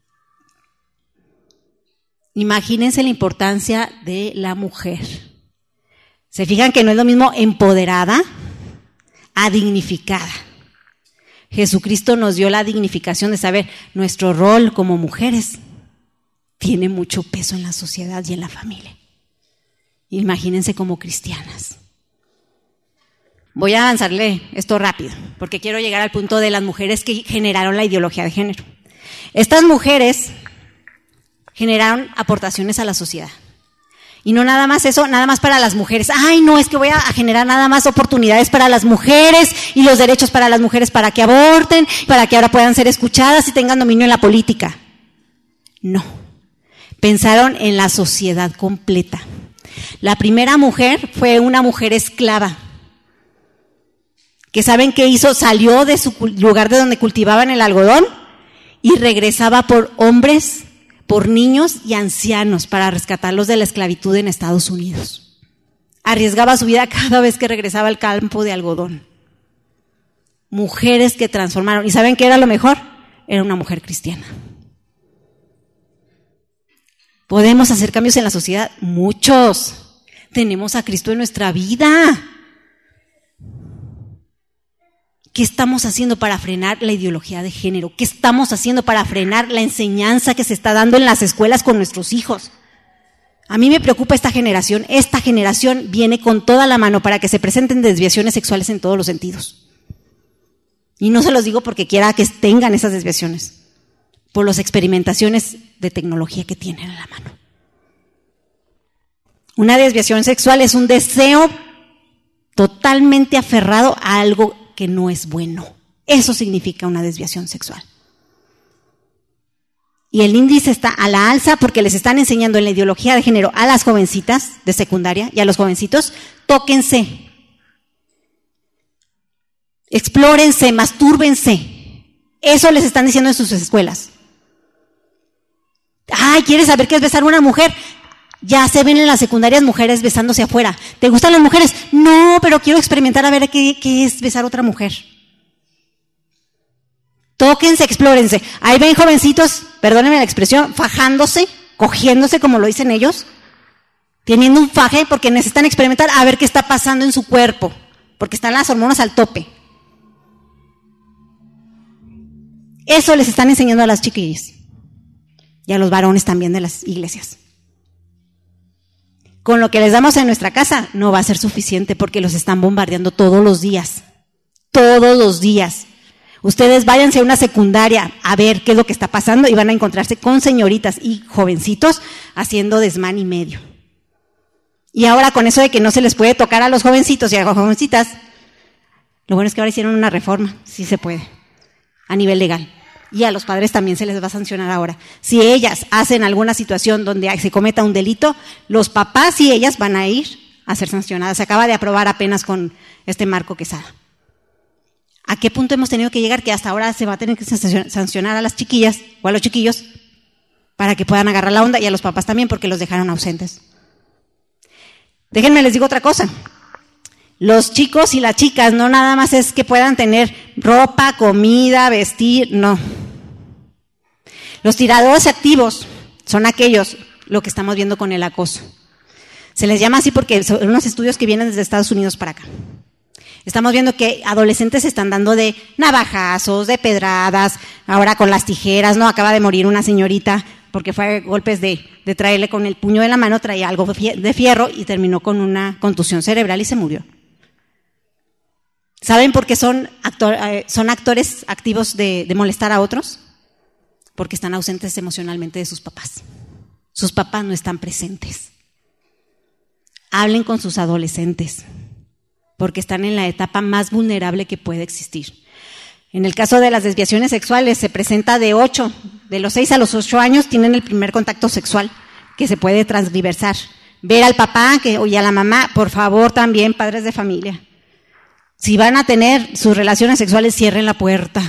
Imagínense la importancia de la mujer. ¿Se fijan que no es lo mismo empoderada a dignificada? Jesucristo nos dio la dignificación de saber nuestro rol como mujeres tiene mucho peso en la sociedad y en la familia. Imagínense como cristianas. Voy a avanzarle esto rápido, porque quiero llegar al punto de las mujeres que generaron la ideología de género. Estas mujeres generaron aportaciones a la sociedad. Y no nada más eso, nada más para las mujeres. Ay, no, es que voy a generar nada más oportunidades para las mujeres y los derechos para las mujeres para que aborten, para que ahora puedan ser escuchadas y tengan dominio en la política. No. Pensaron en la sociedad completa. La primera mujer fue una mujer esclava. ¿Que saben qué hizo? Salió de su lugar de donde cultivaban el algodón y regresaba por hombres, por niños y ancianos para rescatarlos de la esclavitud en Estados Unidos. Arriesgaba su vida cada vez que regresaba al campo de algodón. Mujeres que transformaron. ¿Y saben qué era lo mejor? Era una mujer cristiana. ¿Podemos hacer cambios en la sociedad? Muchos. Tenemos a Cristo en nuestra vida. ¿Qué estamos haciendo para frenar la ideología de género? ¿Qué estamos haciendo para frenar la enseñanza que se está dando en las escuelas con nuestros hijos? A mí me preocupa esta generación. Esta generación viene con toda la mano para que se presenten desviaciones sexuales en todos los sentidos. Y no se los digo porque quiera que tengan esas desviaciones, por las experimentaciones de tecnología que tienen a la mano. Una desviación sexual es un deseo totalmente aferrado a algo que no es bueno. Eso significa una desviación sexual. Y el índice está a la alza porque les están enseñando en la ideología de género a las jovencitas de secundaria y a los jovencitos, tóquense, explórense, mastúrbense. Eso les están diciendo en sus escuelas. Ay, ¿quieres saber qué es besar a una mujer? Ya se ven en las secundarias mujeres besándose afuera. ¿Te gustan las mujeres? No, pero quiero experimentar a ver qué es besar a otra mujer. Tóquense, explórense. Ahí ven jovencitos, perdónenme la expresión, fajándose, cogiéndose como lo dicen ellos, teniendo un faje porque necesitan experimentar a ver qué está pasando en su cuerpo, porque están las hormonas al tope. Eso les están enseñando a las chiquillas y a los varones también de las iglesias. Con lo que les damos en nuestra casa no va a ser suficiente porque los están bombardeando todos los días. Todos los días. Ustedes váyanse a una secundaria a ver qué es lo que está pasando y van a encontrarse con señoritas y jovencitos haciendo desmán y medio. Y ahora con eso de que no se les puede tocar a los jovencitos y a las jovencitas, lo bueno es que ahora hicieron una reforma, sí se puede, a nivel legal. Y a los padres también se les va a sancionar ahora. Si ellas hacen alguna situación donde se cometa un delito, los papás y ellas van a ir a ser sancionadas. Se acaba de aprobar apenas con este Marco Quesada. ¿A qué punto hemos tenido que llegar que hasta ahora se va a tener que sancionar a las chiquillas o a los chiquillos para que puedan agarrar la onda y a los papás también porque los dejaron ausentes? Déjenme les digo otra cosa. Los chicos y las chicas no nada más es que puedan tener ropa, comida, vestir, no. Los tiradores activos son aquellos, lo que estamos viendo con el acoso. Se les llama así porque son unos estudios que vienen desde Estados Unidos para acá. Estamos viendo que adolescentes se están dando de navajazos, de pedradas, ahora con las tijeras, ¿no? Acaba de morir una señorita porque fue golpes de traerle con el puño de la mano, traía algo de fierro y terminó con una contusión cerebral y se murió. ¿Saben por qué son actores activos de molestar a otros? Porque están ausentes emocionalmente de sus papás. Sus papás no están presentes. Hablen con sus adolescentes, porque están en la etapa más vulnerable que puede existir. En el caso de las desviaciones sexuales se presenta de los 6 a los 8 años tienen el primer contacto sexual que se puede transversar. Ver al papá y a la mamá, por favor también, padres de familia. Si van a tener sus relaciones sexuales, cierren la puerta.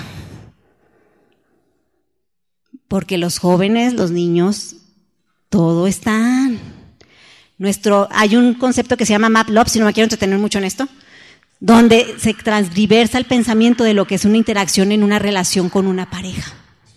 Porque los jóvenes, los niños, todo están. Hay un concepto que se llama Map Love, si no me quiero entretener mucho en esto, donde se transversa el pensamiento de lo que es una interacción en una relación con una pareja.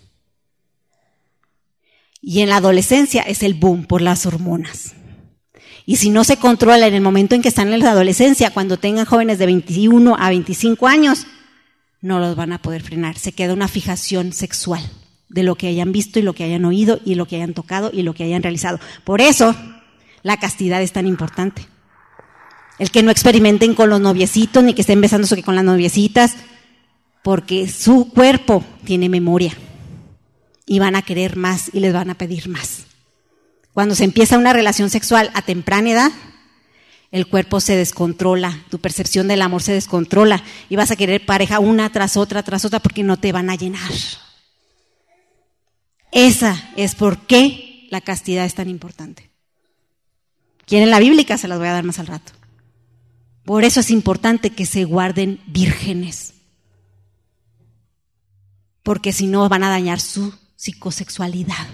Y en la adolescencia es el boom por las hormonas. Y si no se controla en el momento en que están en la adolescencia, cuando tengan jóvenes de 21 a 25 años, no los van a poder frenar. Se queda una fijación sexual de lo que hayan visto y lo que hayan oído y lo que hayan tocado y lo que hayan realizado. Por eso, la castidad es tan importante. El que no experimenten con los noviecitos ni que estén besándose con las noviecitas, porque su cuerpo tiene memoria y van a querer más y les van a pedir más. Cuando se empieza una relación sexual a temprana edad, el cuerpo se descontrola, tu percepción del amor se descontrola y vas a querer pareja una tras otra porque no te van a llenar. Esa es por qué la castidad es tan importante. ¿Quieren la bíblica? Se las voy a dar más al rato. Por eso es importante que se guarden vírgenes, porque si no van a dañar su psicosexualidad.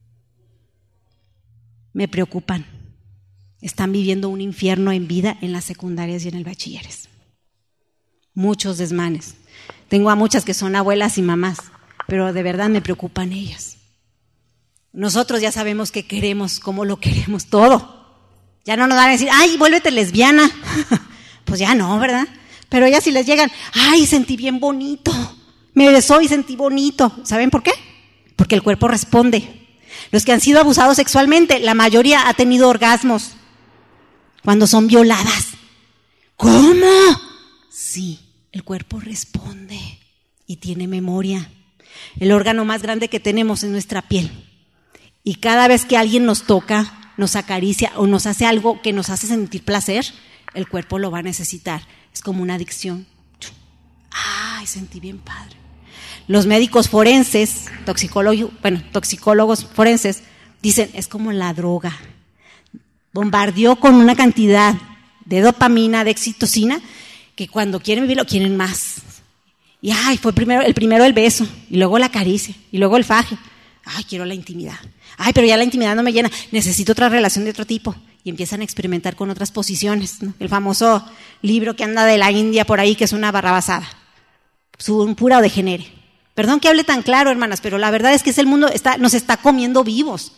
Me preocupan. Están viviendo un infierno en vida en las secundarias y en el bachilleres. Muchos desmanes. Tengo a muchas que son abuelas y mamás, pero de verdad me preocupan ellas. Nosotros ya sabemos qué queremos, cómo lo queremos, todo. Ya no nos van a decir, ay, vuélvete lesbiana. Pues ya no, ¿verdad? Pero ellas si les llegan, ay, sentí bien bonito, me besó y sentí bonito. ¿Saben por qué? Porque el cuerpo responde. Los que han sido abusados sexualmente, la mayoría ha tenido orgasmos cuando son violadas. ¿Cómo? Sí, el cuerpo responde y tiene memoria. El órgano más grande que tenemos es nuestra piel. Y cada vez que alguien nos toca, nos acaricia o nos hace algo que nos hace sentir placer, el cuerpo lo va a necesitar. Es como una adicción. Ay, sentí bien padre. Los médicos forenses, toxicólogos forenses, dicen, es como la droga. Bombardeó con una cantidad de dopamina, de oxitocina, que cuando quieren vivir lo quieren más. Y ay, fue el primero el beso, y luego la caricia, y luego el faje. Ay, quiero la intimidad. Ay, pero ya la intimidad no me llena, necesito otra relación de otro tipo. Y empiezan a experimentar con otras posiciones, ¿no? El famoso libro que anda de la India por ahí, que es una barrabasada. Un pura degenere. Perdón que hable tan claro, hermanas, pero la verdad es que el mundo nos está comiendo vivos.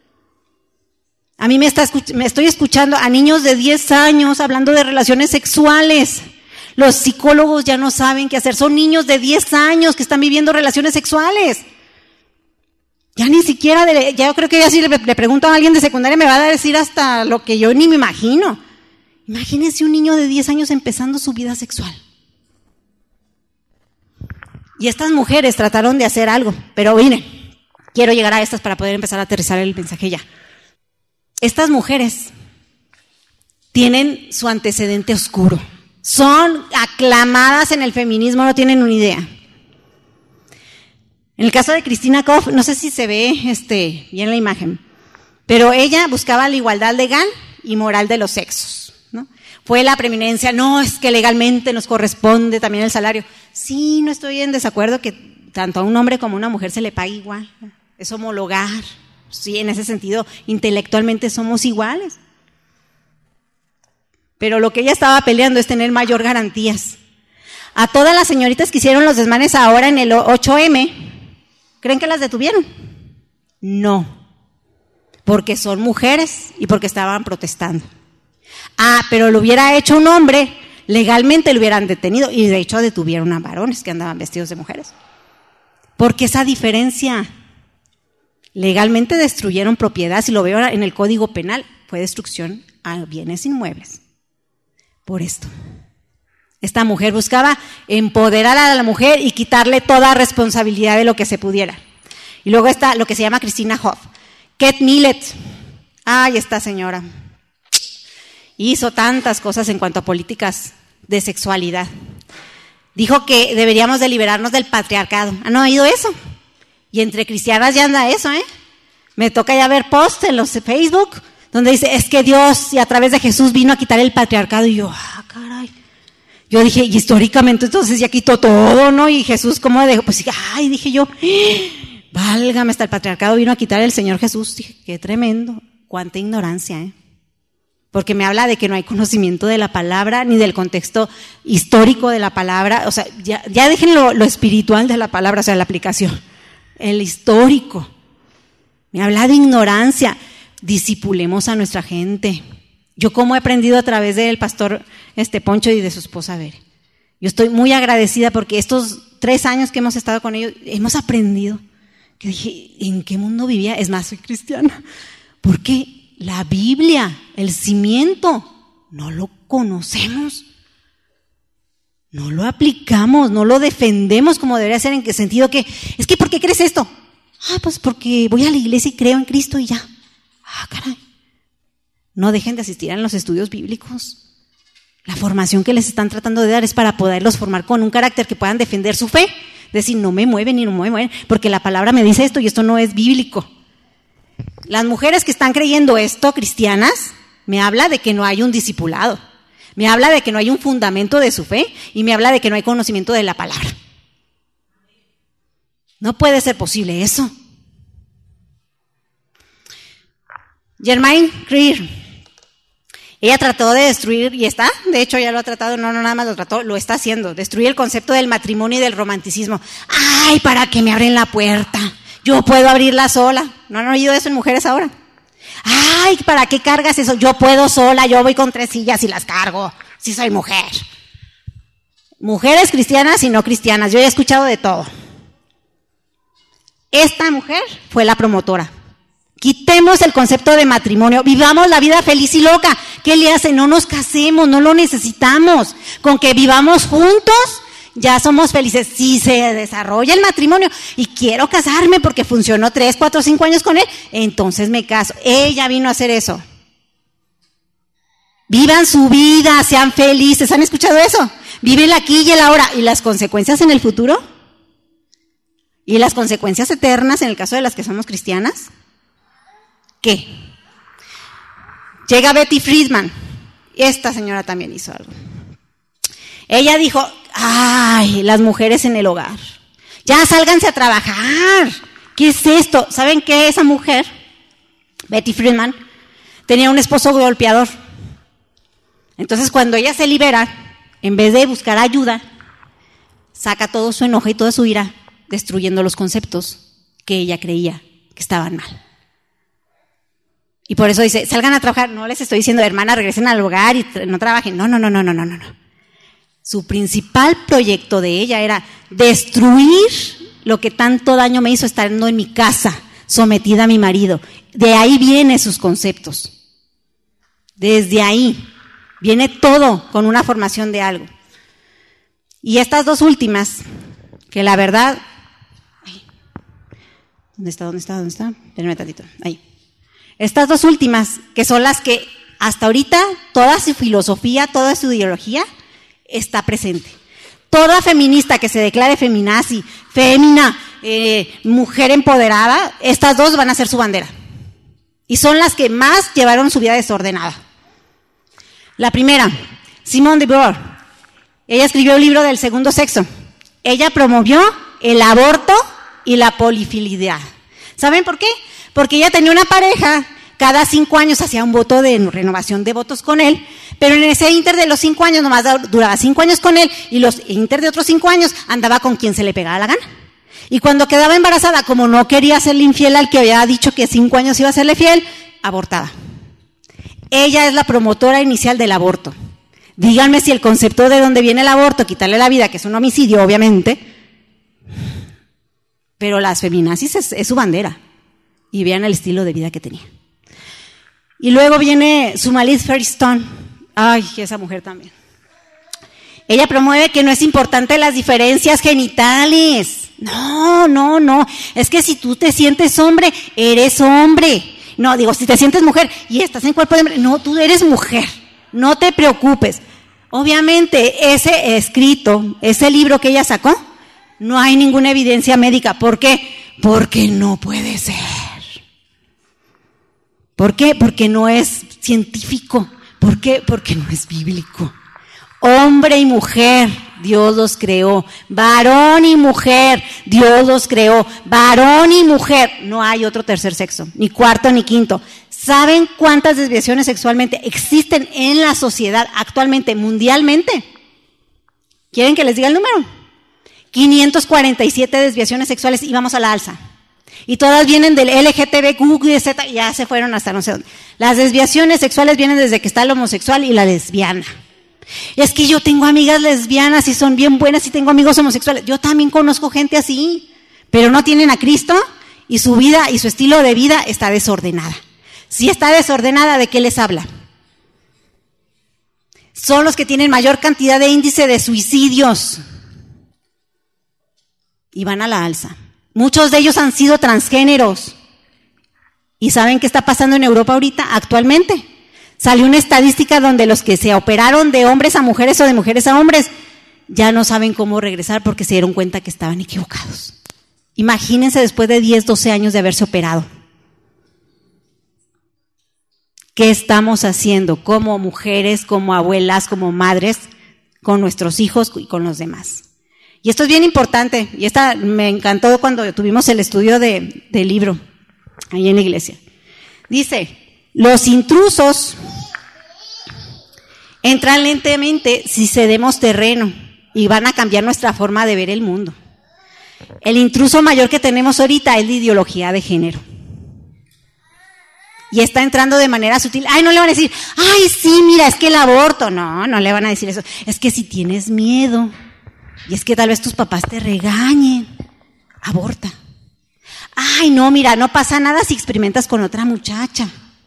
A mí me estoy escuchando a niños de 10 años hablando de relaciones sexuales. Los psicólogos ya no saben qué hacer. Son niños de 10 años que están viviendo relaciones sexuales. Ya ni siquiera, yo creo que ya si le pregunto a alguien de secundaria me va a decir hasta lo que yo ni me imagino. Imagínense un niño de 10 años empezando su vida sexual. Y estas mujeres trataron de hacer algo, pero miren, quiero llegar a estas para poder empezar a aterrizar el mensaje ya. Estas mujeres tienen su antecedente oscuro. Son aclamadas en el feminismo, no tienen una idea. En el caso de Christina Koff, no sé si se ve bien la imagen, pero ella buscaba la igualdad legal y moral de los sexos, ¿no? Fue la preeminencia, no, es que legalmente nos corresponde también el salario. Sí, no estoy en desacuerdo que tanto a un hombre como a una mujer se le pague igual. Es homologar. Sí, en ese sentido, intelectualmente somos iguales. Pero lo que ella estaba peleando es tener mayor garantías. A todas las señoritas que hicieron los desmanes ahora en el 8M, ¿creen que las detuvieron? No, porque son mujeres y porque estaban protestando. Ah, pero lo hubiera hecho un hombre, Legalmente lo hubieran detenido y de hecho detuvieron a varones que andaban vestidos de mujeres. Porque esa diferencia, legalmente destruyeron propiedad, si lo veo en el Código Penal, fue destrucción a bienes inmuebles. Por esto. Esta mujer buscaba empoderar a la mujer y quitarle toda responsabilidad de lo que se pudiera. Y luego está lo que se llama Christina Hoff. Kate Millett. Ay, esta señora. Hizo tantas cosas en cuanto a políticas de sexualidad. Dijo que deberíamos de liberarnos del patriarcado. ¿Han oído eso? Y entre cristianas ya anda eso, ¿eh? Me toca ya ver posts en los de Facebook donde dice, es que Dios y a través de Jesús vino a quitar el patriarcado. Y yo, caray. Yo dije, y históricamente entonces ya quitó todo, ¿no? Y Jesús, ¿cómo dejó? Pues dije yo, válgame, hasta el patriarcado vino a quitar el Señor Jesús. Dije, qué tremendo, cuánta ignorancia, ¿eh? Porque me habla de que no hay conocimiento de la palabra, ni del contexto histórico de la palabra. O sea, ya dejen lo espiritual de la palabra, o sea, la aplicación. El histórico. Me habla de ignorancia. Discipulemos a nuestra gente. Yo como he aprendido a través del pastor Poncho y de su esposa Bere. Yo estoy muy agradecida porque estos 3 años que hemos estado con ellos, hemos aprendido. Que dije, ¿en qué mundo vivía? Es más, soy cristiana. Porque la Biblia, el cimiento, no lo conocemos. No lo aplicamos, no lo defendemos como debería ser. ¿En qué sentido? Que es que ¿por qué crees esto? Pues porque voy a la iglesia y creo en Cristo y ya. Caray. No dejen de asistir a los estudios bíblicos. La formación que les están tratando de dar es para poderlos formar con un carácter que puedan defender su fe. Decir, no me mueven y no me mueven, porque la palabra me dice esto y esto no es bíblico. Las mujeres que están creyendo esto, cristianas, me habla de que no hay un discipulado. Me habla de que no hay un fundamento de su fe y me habla de que no hay conocimiento de la palabra. No puede ser posible eso. Germaine Greer, ella trató de destruir, y está, de hecho ya lo ha tratado, no nada más lo trató, lo está haciendo, destruir el concepto del matrimonio y del romanticismo. Ay, ¿para qué me abren la puerta? Yo puedo abrirla sola. ¿No han oído eso en mujeres ahora? Ay, ¿para qué cargas eso? Yo puedo sola, yo voy con 3 sillas y las cargo. Sí soy mujer. Mujeres cristianas y no cristianas, yo he escuchado de todo. Esta mujer fue la promotora. Quitemos el concepto de matrimonio, vivamos la vida feliz y loca. ¿Qué le hace? No nos casemos, no lo necesitamos. Con que vivamos juntos, ya somos felices. Si se desarrolla el matrimonio y quiero casarme porque funcionó 3, 4, 5 años con él, entonces me caso. Ella vino a hacer eso. Vivan su vida, sean felices. ¿Han escuchado eso? Vive el aquí y el ahora. ¿Y las consecuencias en el futuro? ¿Y las consecuencias eternas en el caso de las que somos cristianas? ¿Qué? Llega Betty Friedman. Esta señora también hizo algo. Ella dijo, ay, las mujeres en el hogar, ya sálganse a trabajar. ¿Qué es esto? ¿Saben qué? Esa mujer, Betty Friedman, tenía un esposo golpeador. Entonces cuando ella se libera, en vez de buscar ayuda, saca todo su enojo y toda su ira, destruyendo los conceptos que ella creía que estaban mal. Y por eso dice, salgan a trabajar. No les estoy diciendo, hermana, regresen al hogar y no trabajen. No. Su principal proyecto de ella era destruir lo que tanto daño me hizo estando en mi casa, sometida a mi marido. De ahí vienen sus conceptos. Desde ahí viene todo con una formación de algo. Y estas 2 últimas, que la verdad... ¿Dónde está? Espérenme tantito. Ahí. Estas 2 últimas, que son las que hasta ahorita toda su filosofía, toda su ideología está presente. Toda feminista que se declare feminazi, fémina, mujer empoderada, estas 2 van a ser su bandera. Y son las que más llevaron su vida desordenada. La primera, Simone de Beauvoir. Ella escribió un libro del segundo sexo. Ella promovió el aborto y la polifilia. ¿Saben por qué? Porque ella tenía una pareja, cada 5 años hacía un voto de renovación de votos con él, pero en ese inter de los 5 años, nomás duraba 5 años con él, y los inter de otros 5 años andaba con quien se le pegaba la gana. Y cuando quedaba embarazada, como no quería serle infiel al que había dicho que 5 años iba a serle fiel, abortaba. Ella es la promotora inicial del aborto. Díganme si el concepto de dónde viene el aborto, quitarle la vida, que es un homicidio, obviamente, pero las feminazis es su bandera. Y vean el estilo de vida que tenía. Y luego viene Sumalit Firestone. Ay, esa mujer también. Ella promueve que no es importante las diferencias genitales. No. Es que si tú te sientes hombre, eres hombre. No, digo, si te sientes mujer y estás en cuerpo de hombre, no, tú eres mujer. No te preocupes. Obviamente, ese escrito, ese libro que ella sacó, no hay ninguna evidencia médica. ¿Por qué? Porque no puede ser. ¿Por qué? Porque no es científico. ¿Por qué? Porque no es bíblico. Hombre y mujer, Dios los creó. Varón y mujer, Dios los creó. Varón y mujer. No hay otro tercer sexo, ni cuarto ni quinto. ¿Saben cuántas desviaciones sexualmente existen en la sociedad actualmente, mundialmente? ¿Quieren que les diga el número? 547 desviaciones sexuales y vamos a la alza. Y todas vienen del LGTBQ, ya se fueron hasta no sé dónde. Las desviaciones sexuales vienen desde que está el homosexual y la lesbiana. Es que yo tengo amigas lesbianas y son bien buenas y tengo amigos homosexuales. Yo también conozco gente así, pero no tienen a Cristo y su vida y su estilo de vida está desordenada. Si está desordenada, ¿de qué les habla? Son los que tienen mayor cantidad de índice de suicidios y van a la alza. Muchos de ellos han sido transgéneros. ¿Y saben qué está pasando en Europa ahorita, actualmente? Salió una estadística donde los que se operaron de hombres a mujeres o de mujeres a hombres ya no saben cómo regresar porque se dieron cuenta que estaban equivocados. Imagínense después de 10, 12 años de haberse operado. ¿Qué estamos haciendo como mujeres, como abuelas, como madres, con nuestros hijos y con los demás? Y esto es bien importante, y esta me encantó cuando tuvimos el estudio del libro, ahí en la iglesia. Dice, los intrusos entran lentamente si cedemos terreno y van a cambiar nuestra forma de ver el mundo. El intruso mayor que tenemos ahorita es la ideología de género. Y está entrando de manera sutil. Ay, no le van a decir, ay, sí, mira, es que el aborto. No le van a decir eso. Es que si tienes miedo, y es que tal vez tus papás te regañen, aborta. Ay, no, mira, no pasa nada si experimentas con otra muchacha.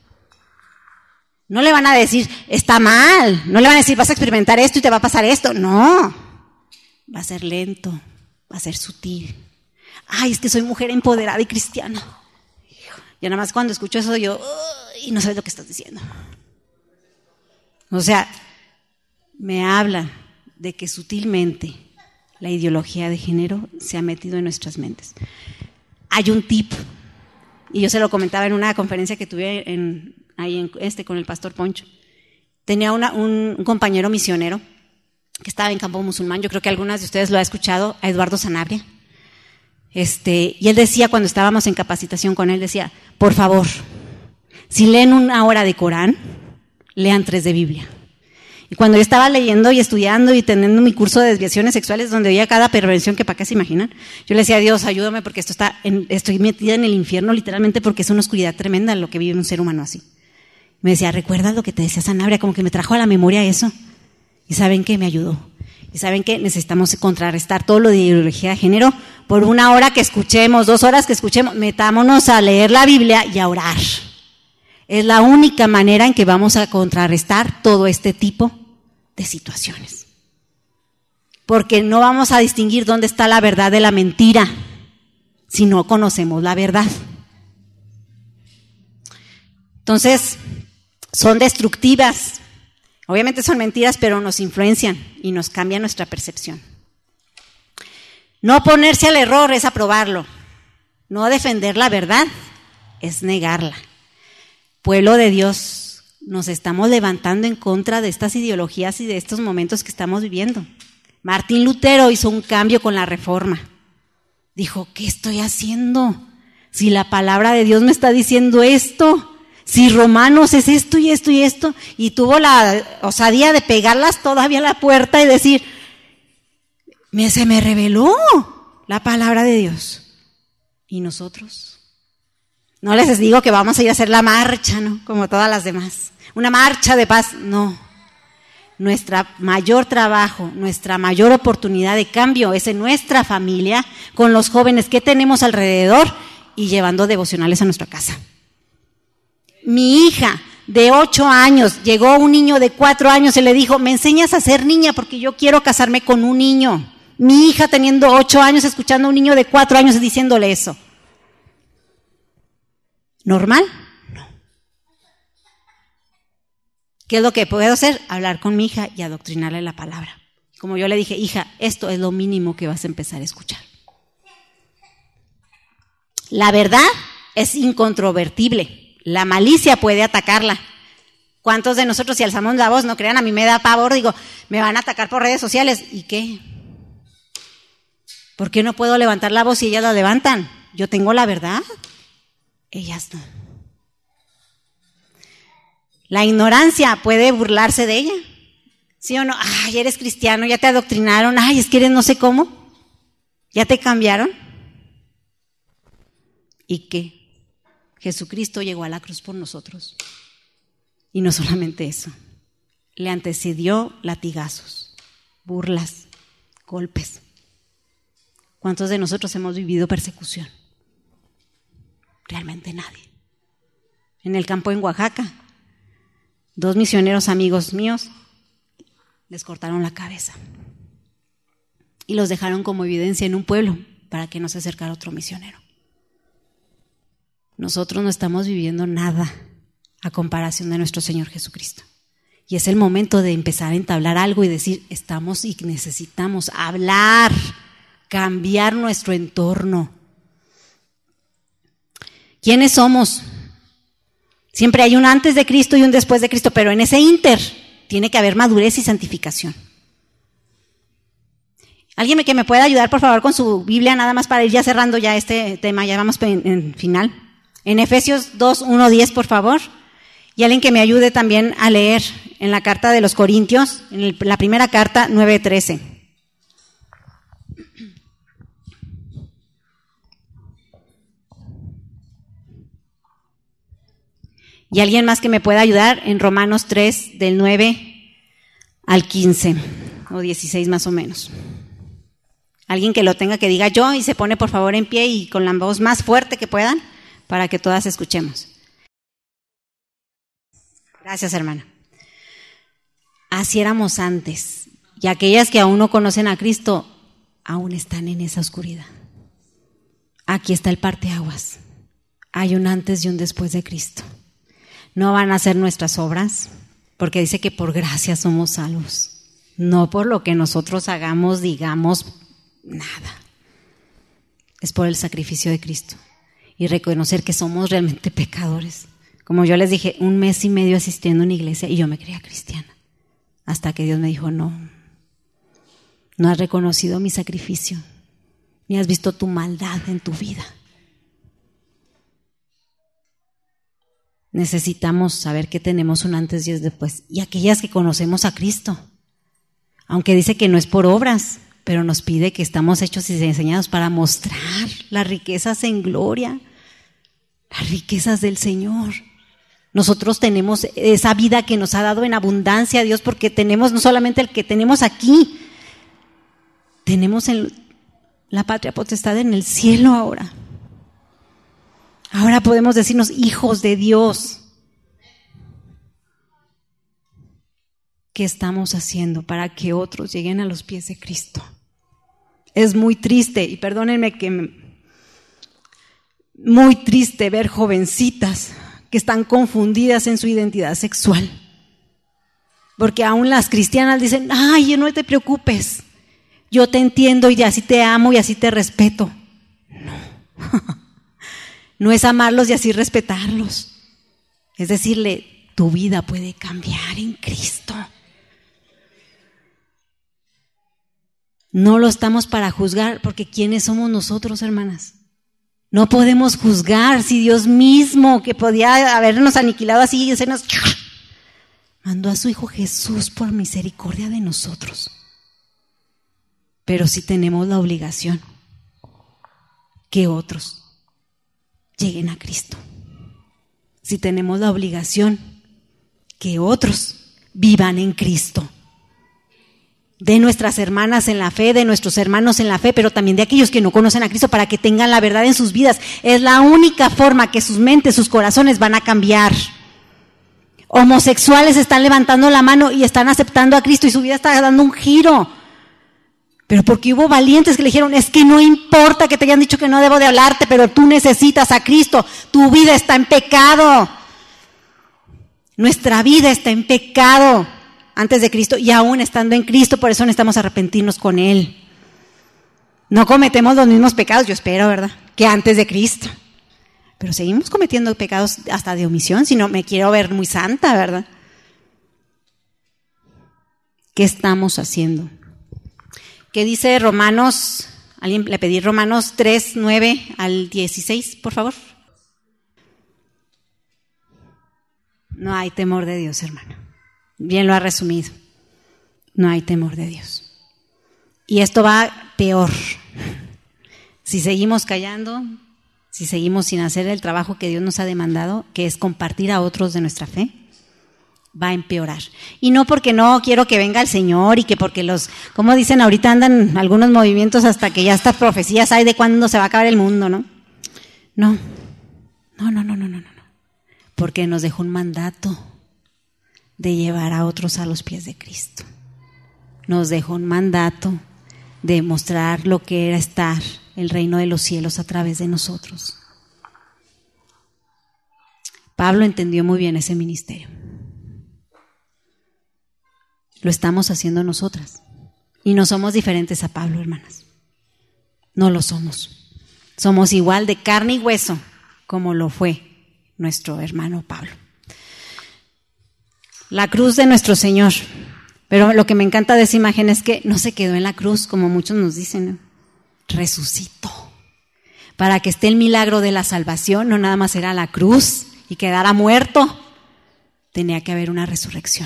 No le van a decir, está mal. No le van a decir, vas a experimentar esto y te va a pasar esto. No. Va a ser lento, va a ser sutil. Ay, es que soy mujer empoderada y cristiana. Y nada más cuando escucho eso yo, y no sabes lo que estás diciendo. O sea, me habla de que sutilmente la ideología de género se ha metido en nuestras mentes. Hay un tip, y yo se lo comentaba en una conferencia que tuve con el pastor Poncho. Tenía un compañero misionero que estaba en campo musulmán, yo creo que algunas de ustedes lo han escuchado, a Eduardo Sanabria. Y él decía, cuando estábamos en capacitación con él, decía, por favor, si leen 1 hora de Corán, lean 3 de Biblia. Y cuando yo estaba leyendo y estudiando y teniendo mi curso de desviaciones sexuales, donde veía cada perversión que para qué se imaginan, yo le decía a Dios, ayúdame porque estoy metida en el infierno literalmente porque es una oscuridad tremenda lo que vive un ser humano así. Me decía, ¿recuerdas lo que te decía Sanabria? Como que me trajo a la memoria eso. ¿Y saben qué? Me ayudó. ¿Y saben qué? Necesitamos contrarrestar todo lo de ideología de género por 1 hora que escuchemos, 2 horas que escuchemos, metámonos a leer la Biblia y a orar. Es la única manera en que vamos a contrarrestar todo este tipo de situaciones. Porque no vamos a distinguir dónde está la verdad de la mentira si no conocemos la verdad. Entonces, son destructivas. Obviamente son mentiras, pero nos influencian y nos cambian nuestra percepción. No oponerse al error es aprobarlo. No defender la verdad es negarla. Pueblo de Dios, nos estamos levantando en contra de estas ideologías y de estos momentos que estamos viviendo. Martín Lutero hizo un cambio con la Reforma. Dijo, ¿qué estoy haciendo? Si la palabra de Dios me está diciendo esto. Si Romanos es esto y esto y esto, y tuvo la osadía de pegarlas todavía a la puerta y decir, se me reveló la palabra de Dios. ¿Y nosotros? No les digo que vamos a ir a hacer la marcha, ¿no? Como todas las demás. Una marcha de paz, no. nuestro mayor trabajo, nuestra mayor oportunidad de cambio es en nuestra familia, con los jóvenes que tenemos alrededor y llevando devocionales a nuestra casa. Mi hija de 8 años, llegó un niño de 4 años y le dijo, me enseñas a ser niña porque yo quiero casarme con un niño. Mi hija teniendo 8 años, escuchando a un niño de 4 años diciéndole eso. ¿Normal? No. ¿Qué es lo que puedo hacer? Hablar con mi hija y adoctrinarle la palabra. Como yo le dije, hija, esto es lo mínimo que vas a empezar a escuchar. La verdad es incontrovertible. La malicia puede atacarla. ¿Cuántos de nosotros si alzamos la voz, no crean, a mí me da pavor, digo, me van a atacar por redes sociales? ¿Y qué? ¿Por qué no puedo levantar la voz si ellas la levantan? Yo tengo la verdad, ellas no. La ignorancia puede burlarse de ella. ¿Sí o no? Ay, eres cristiano, ya te adoctrinaron, ay, es que eres no sé cómo. ¿Ya te cambiaron? ¿Y qué? Jesucristo llegó a la cruz por nosotros. Y no solamente eso, le antecedió latigazos, burlas, golpes. ¿Cuántos de nosotros hemos vivido persecución? Realmente nadie. En el campo en Oaxaca, 2 misioneros amigos míos les cortaron la cabeza y los dejaron como evidencia en un pueblo para que no se acercara otro misionero. Nosotros no estamos viviendo nada a comparación de nuestro Señor Jesucristo. Y es el momento de empezar a entablar algo y decir, estamos y necesitamos hablar, cambiar nuestro entorno. ¿Quiénes somos? Siempre hay un antes de Cristo y un después de Cristo, pero en ese ínter tiene que haber madurez y santificación. ¿Alguien que me pueda ayudar, por favor, con su Biblia, nada más para ir ya cerrando ya este tema, ya vamos en final? En Efesios 2:1-10, por favor. Y alguien que me ayude también a leer en la carta de los Corintios, en la primera carta, 9:13. Y alguien más que me pueda ayudar en Romanos 3, del 9 al 15, o 16 más o menos. Alguien que lo tenga, que diga yo, y se pone por favor en pie y con la voz más fuerte que puedan, para que todas escuchemos. Gracias, hermana. Así éramos antes, y aquellas que aún no conocen a Cristo, aún están en esa oscuridad. Aquí está el parteaguas. Hay un antes y un después de Cristo. No van a ser nuestras obras, porque dice que por gracia somos salvos, no por lo que nosotros hagamos, digamos, nada. Es por el sacrificio de Cristo. Y reconocer que somos realmente pecadores. Como yo les dije, 1 mes y medio asistiendo a una iglesia y yo me creía cristiana. Hasta que Dios me dijo, no has reconocido mi sacrificio, ni has visto tu maldad en tu vida. Necesitamos saber que tenemos un antes y un después. Y aquellas que conocemos a Cristo, aunque dice que no es por obras, pero nos pide que estamos hechos y enseñados para mostrar las riquezas en gloria, las riquezas del Señor. Nosotros tenemos esa vida que nos ha dado en abundancia Dios, porque tenemos no solamente el que tenemos aquí, tenemos la patria potestad en el cielo ahora. Ahora podemos decirnos hijos de Dios. ¿Qué estamos haciendo para que otros lleguen a los pies de Cristo? Es muy triste, y perdónenme muy triste ver jovencitas que están confundidas en su identidad sexual. Porque aún las cristianas dicen, ay, no te preocupes, yo te entiendo y así te amo y así te respeto. No, no es amarlos y así respetarlos. Es decirle, tu vida puede cambiar en Cristo. No lo estamos para juzgar, porque ¿quiénes somos nosotros, hermanas? No podemos juzgar si Dios mismo, que podía habernos aniquilado así y hacernos, mandó a su Hijo Jesús por misericordia de nosotros. Pero sí tenemos la obligación que otros lleguen a Cristo. Sí tenemos la obligación que otros vivan en Cristo. de nuestras hermanas en la fe, de nuestros hermanos en la fe, pero también de aquellos que no conocen a Cristo, para que tengan la verdad en sus vidas. Es la única forma que sus mentes, sus corazones van a cambiar. Homosexuales están levantando la mano y están aceptando a Cristo y su vida está dando un giro. Pero porque hubo valientes que le dijeron, es que no importa que te hayan dicho que no debo de hablarte, pero tú necesitas a Cristo, tu vida está en pecado. Nuestra vida está en pecado antes de Cristo y aún estando en Cristo, por eso necesitamos arrepentirnos con Él. No cometemos los mismos pecados, yo espero, ¿verdad?, que antes de Cristo. Pero seguimos cometiendo pecados hasta de omisión, si no me quiero ver muy santa, ¿verdad? ¿Qué estamos haciendo? ¿Qué dice Romanos? ¿Alguien le pedí Romanos 3, 9 al 16, por favor? No hay temor de Dios, hermano. Bien lo ha resumido. No hay temor de Dios. Y esto va peor. Si seguimos callando, si seguimos sin hacer el trabajo que Dios nos ha demandado, que es compartir a otros de nuestra fe, va a empeorar. Y no porque no quiero que venga el Señor y que porque como dicen ahorita, andan algunos movimientos hasta que ya estas profecías hay de cuándo se va a acabar el mundo, ¿no? No. Porque nos dejó un mandato de llevar a otros a los pies de Cristo. Nos dejó un mandato de mostrar lo que era estar el reino de los cielos a través de nosotros. Pablo entendió muy bien ese ministerio. Lo estamos haciendo nosotras. Y no somos diferentes a Pablo, hermanas. No lo somos. Somos igual de carne y hueso como lo fue nuestro hermano Pablo. La cruz de nuestro Señor. Pero lo que me encanta de esa imagen es que no se quedó en la cruz, como muchos nos dicen, ¿no? Resucitó. Para que esté el milagro de la salvación, no nada más era la cruz y quedara muerto, tenía que haber una resurrección.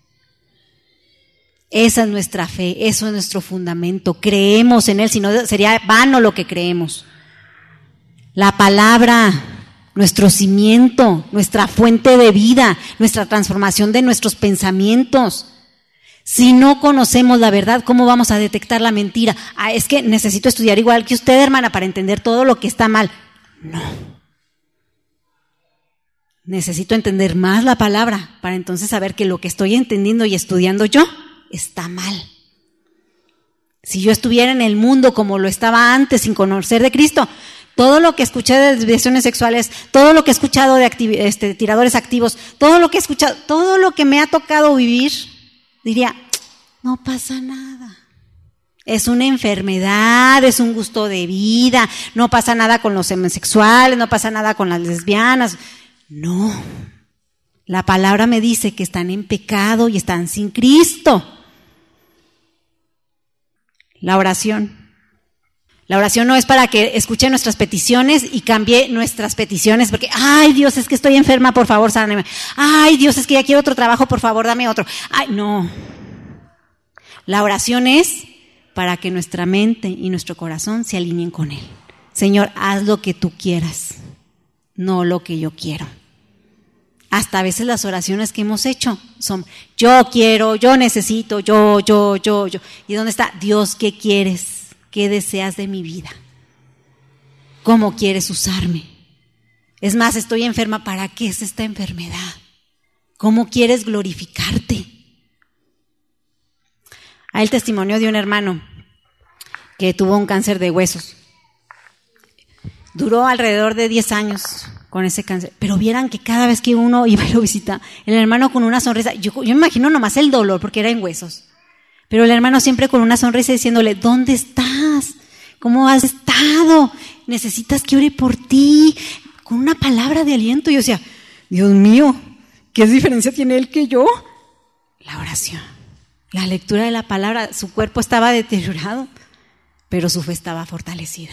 Esa es nuestra fe, eso es nuestro fundamento. Creemos en Él, si no sería vano lo que creemos. La palabra, nuestro cimiento, nuestra fuente de vida, nuestra transformación de nuestros pensamientos. Si no conocemos la verdad, ¿cómo vamos a detectar la mentira? Es que necesito estudiar igual que usted, hermana, para entender todo lo que está mal. No. Necesito entender más la palabra para entonces saber que lo que estoy entendiendo y estudiando yo está mal. Si yo estuviera en el mundo como lo estaba antes, sin conocer de Cristo, todo lo que escuché de desviaciones sexuales, todo lo que he escuchado de tiradores activos, todo lo que he escuchado, todo lo que me ha tocado vivir, diría, no pasa nada. Es una enfermedad, es un gusto de vida, no pasa nada con los homosexuales, no pasa nada con las lesbianas. No. La palabra me dice que están en pecado y están sin Cristo. La oración. La oración no es para que escuche nuestras peticiones y cambie nuestras peticiones, porque, ay Dios, es que estoy enferma, por favor, sáname. Ay Dios, es que ya quiero otro trabajo, por favor, dame otro. Ay, no. La oración es para que nuestra mente y nuestro corazón se alineen con Él. Señor, haz lo que tú quieras, no lo que yo quiero. Hasta a veces las oraciones que hemos hecho son, yo quiero, yo necesito, yo. ¿Y dónde está? Dios, ¿qué quieres? ¿Qué deseas de mi vida? ¿Cómo quieres usarme? Es más, estoy enferma, ¿para qué es esta enfermedad? ¿Cómo quieres glorificarte? Hay el testimonio de un hermano que tuvo un cáncer de huesos. Duró alrededor de 10 años con ese cáncer, pero vieran que cada vez que uno iba y lo visita, el hermano con una sonrisa, yo me imagino nomás el dolor porque era en huesos, pero el hermano siempre con una sonrisa diciéndole, ¿dónde estás? ¿Cómo has estado? Necesitas que ore por ti, con una palabra de aliento. Y yo decía, Dios mío, ¿qué diferencia tiene él que yo? La oración, la lectura de la palabra. Su cuerpo estaba deteriorado, pero su fe estaba fortalecida.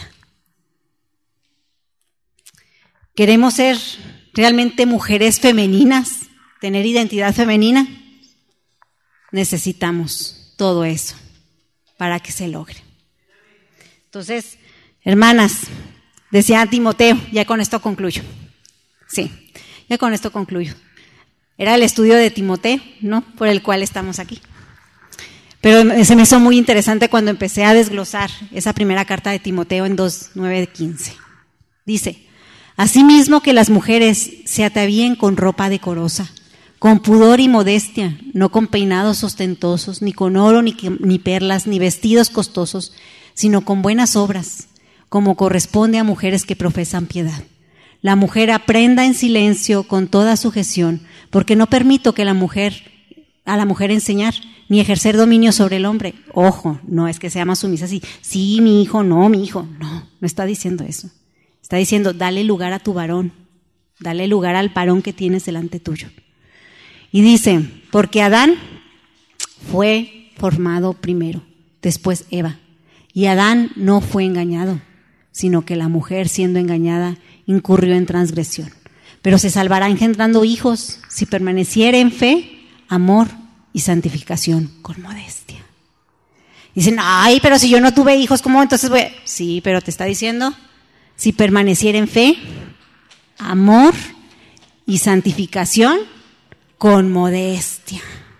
¿Queremos ser realmente mujeres femeninas? ¿Tener identidad femenina? Necesitamos todo eso para que se logre. Entonces, hermanas, decía Timoteo, ya con esto concluyo. Sí, ya con esto concluyo. Era el estudio de Timoteo, ¿no? Por el cual estamos aquí. Pero se me hizo muy interesante cuando empecé a desglosar esa primera carta de Timoteo en 2:9-15. Dice: asimismo que las mujeres se atavíen con ropa decorosa, con pudor y modestia, no con peinados ostentosos, ni con oro, ni perlas, ni vestidos costosos, sino con buenas obras, como corresponde a mujeres que profesan piedad. La mujer aprenda en silencio con toda sujeción, porque no permito que a la mujer enseñar, ni ejercer dominio sobre el hombre. Ojo, no es que sea más sumisa así. Sí, mi hijo, no está diciendo eso. Está diciendo, dale lugar a tu varón, dale lugar al varón que tienes delante tuyo. Y dice, porque Adán fue formado primero, después Eva. Y Adán no fue engañado, sino que la mujer, siendo engañada, incurrió en transgresión. Pero se salvará engendrando hijos si permaneciere en fe, amor y santificación con modestia. Dicen, ay, pero si yo no tuve hijos, ¿cómo entonces voy? Sí, pero te está diciendo, si permaneciere en fe, amor y santificación con modestia.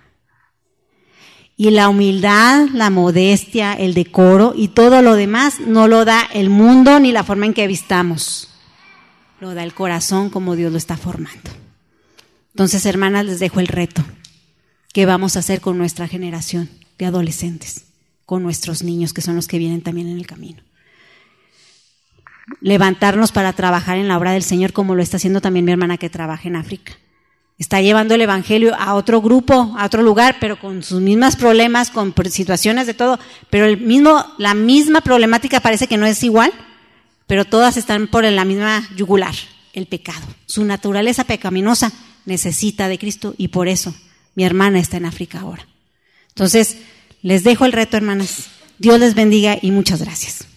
Y la humildad, la modestia, el decoro y todo lo demás no lo da el mundo ni la forma en que vistamos. Lo da el corazón como Dios lo está formando. Entonces, hermanas, les dejo el reto. ¿Qué vamos a hacer con nuestra generación de adolescentes? Con nuestros niños, que son los que vienen también en el camino. Levantarnos para trabajar en la obra del Señor, como lo está haciendo también mi hermana que trabaja en África. Está llevando el evangelio a otro grupo, a otro lugar, pero con sus mismos problemas, con situaciones de todo, pero la misma problemática parece que no es igual, pero todas están por la misma yugular, el pecado. Su naturaleza pecaminosa necesita de Cristo y por eso mi hermana está en África ahora. Entonces, les dejo el reto, hermanas. Dios les bendiga y muchas gracias.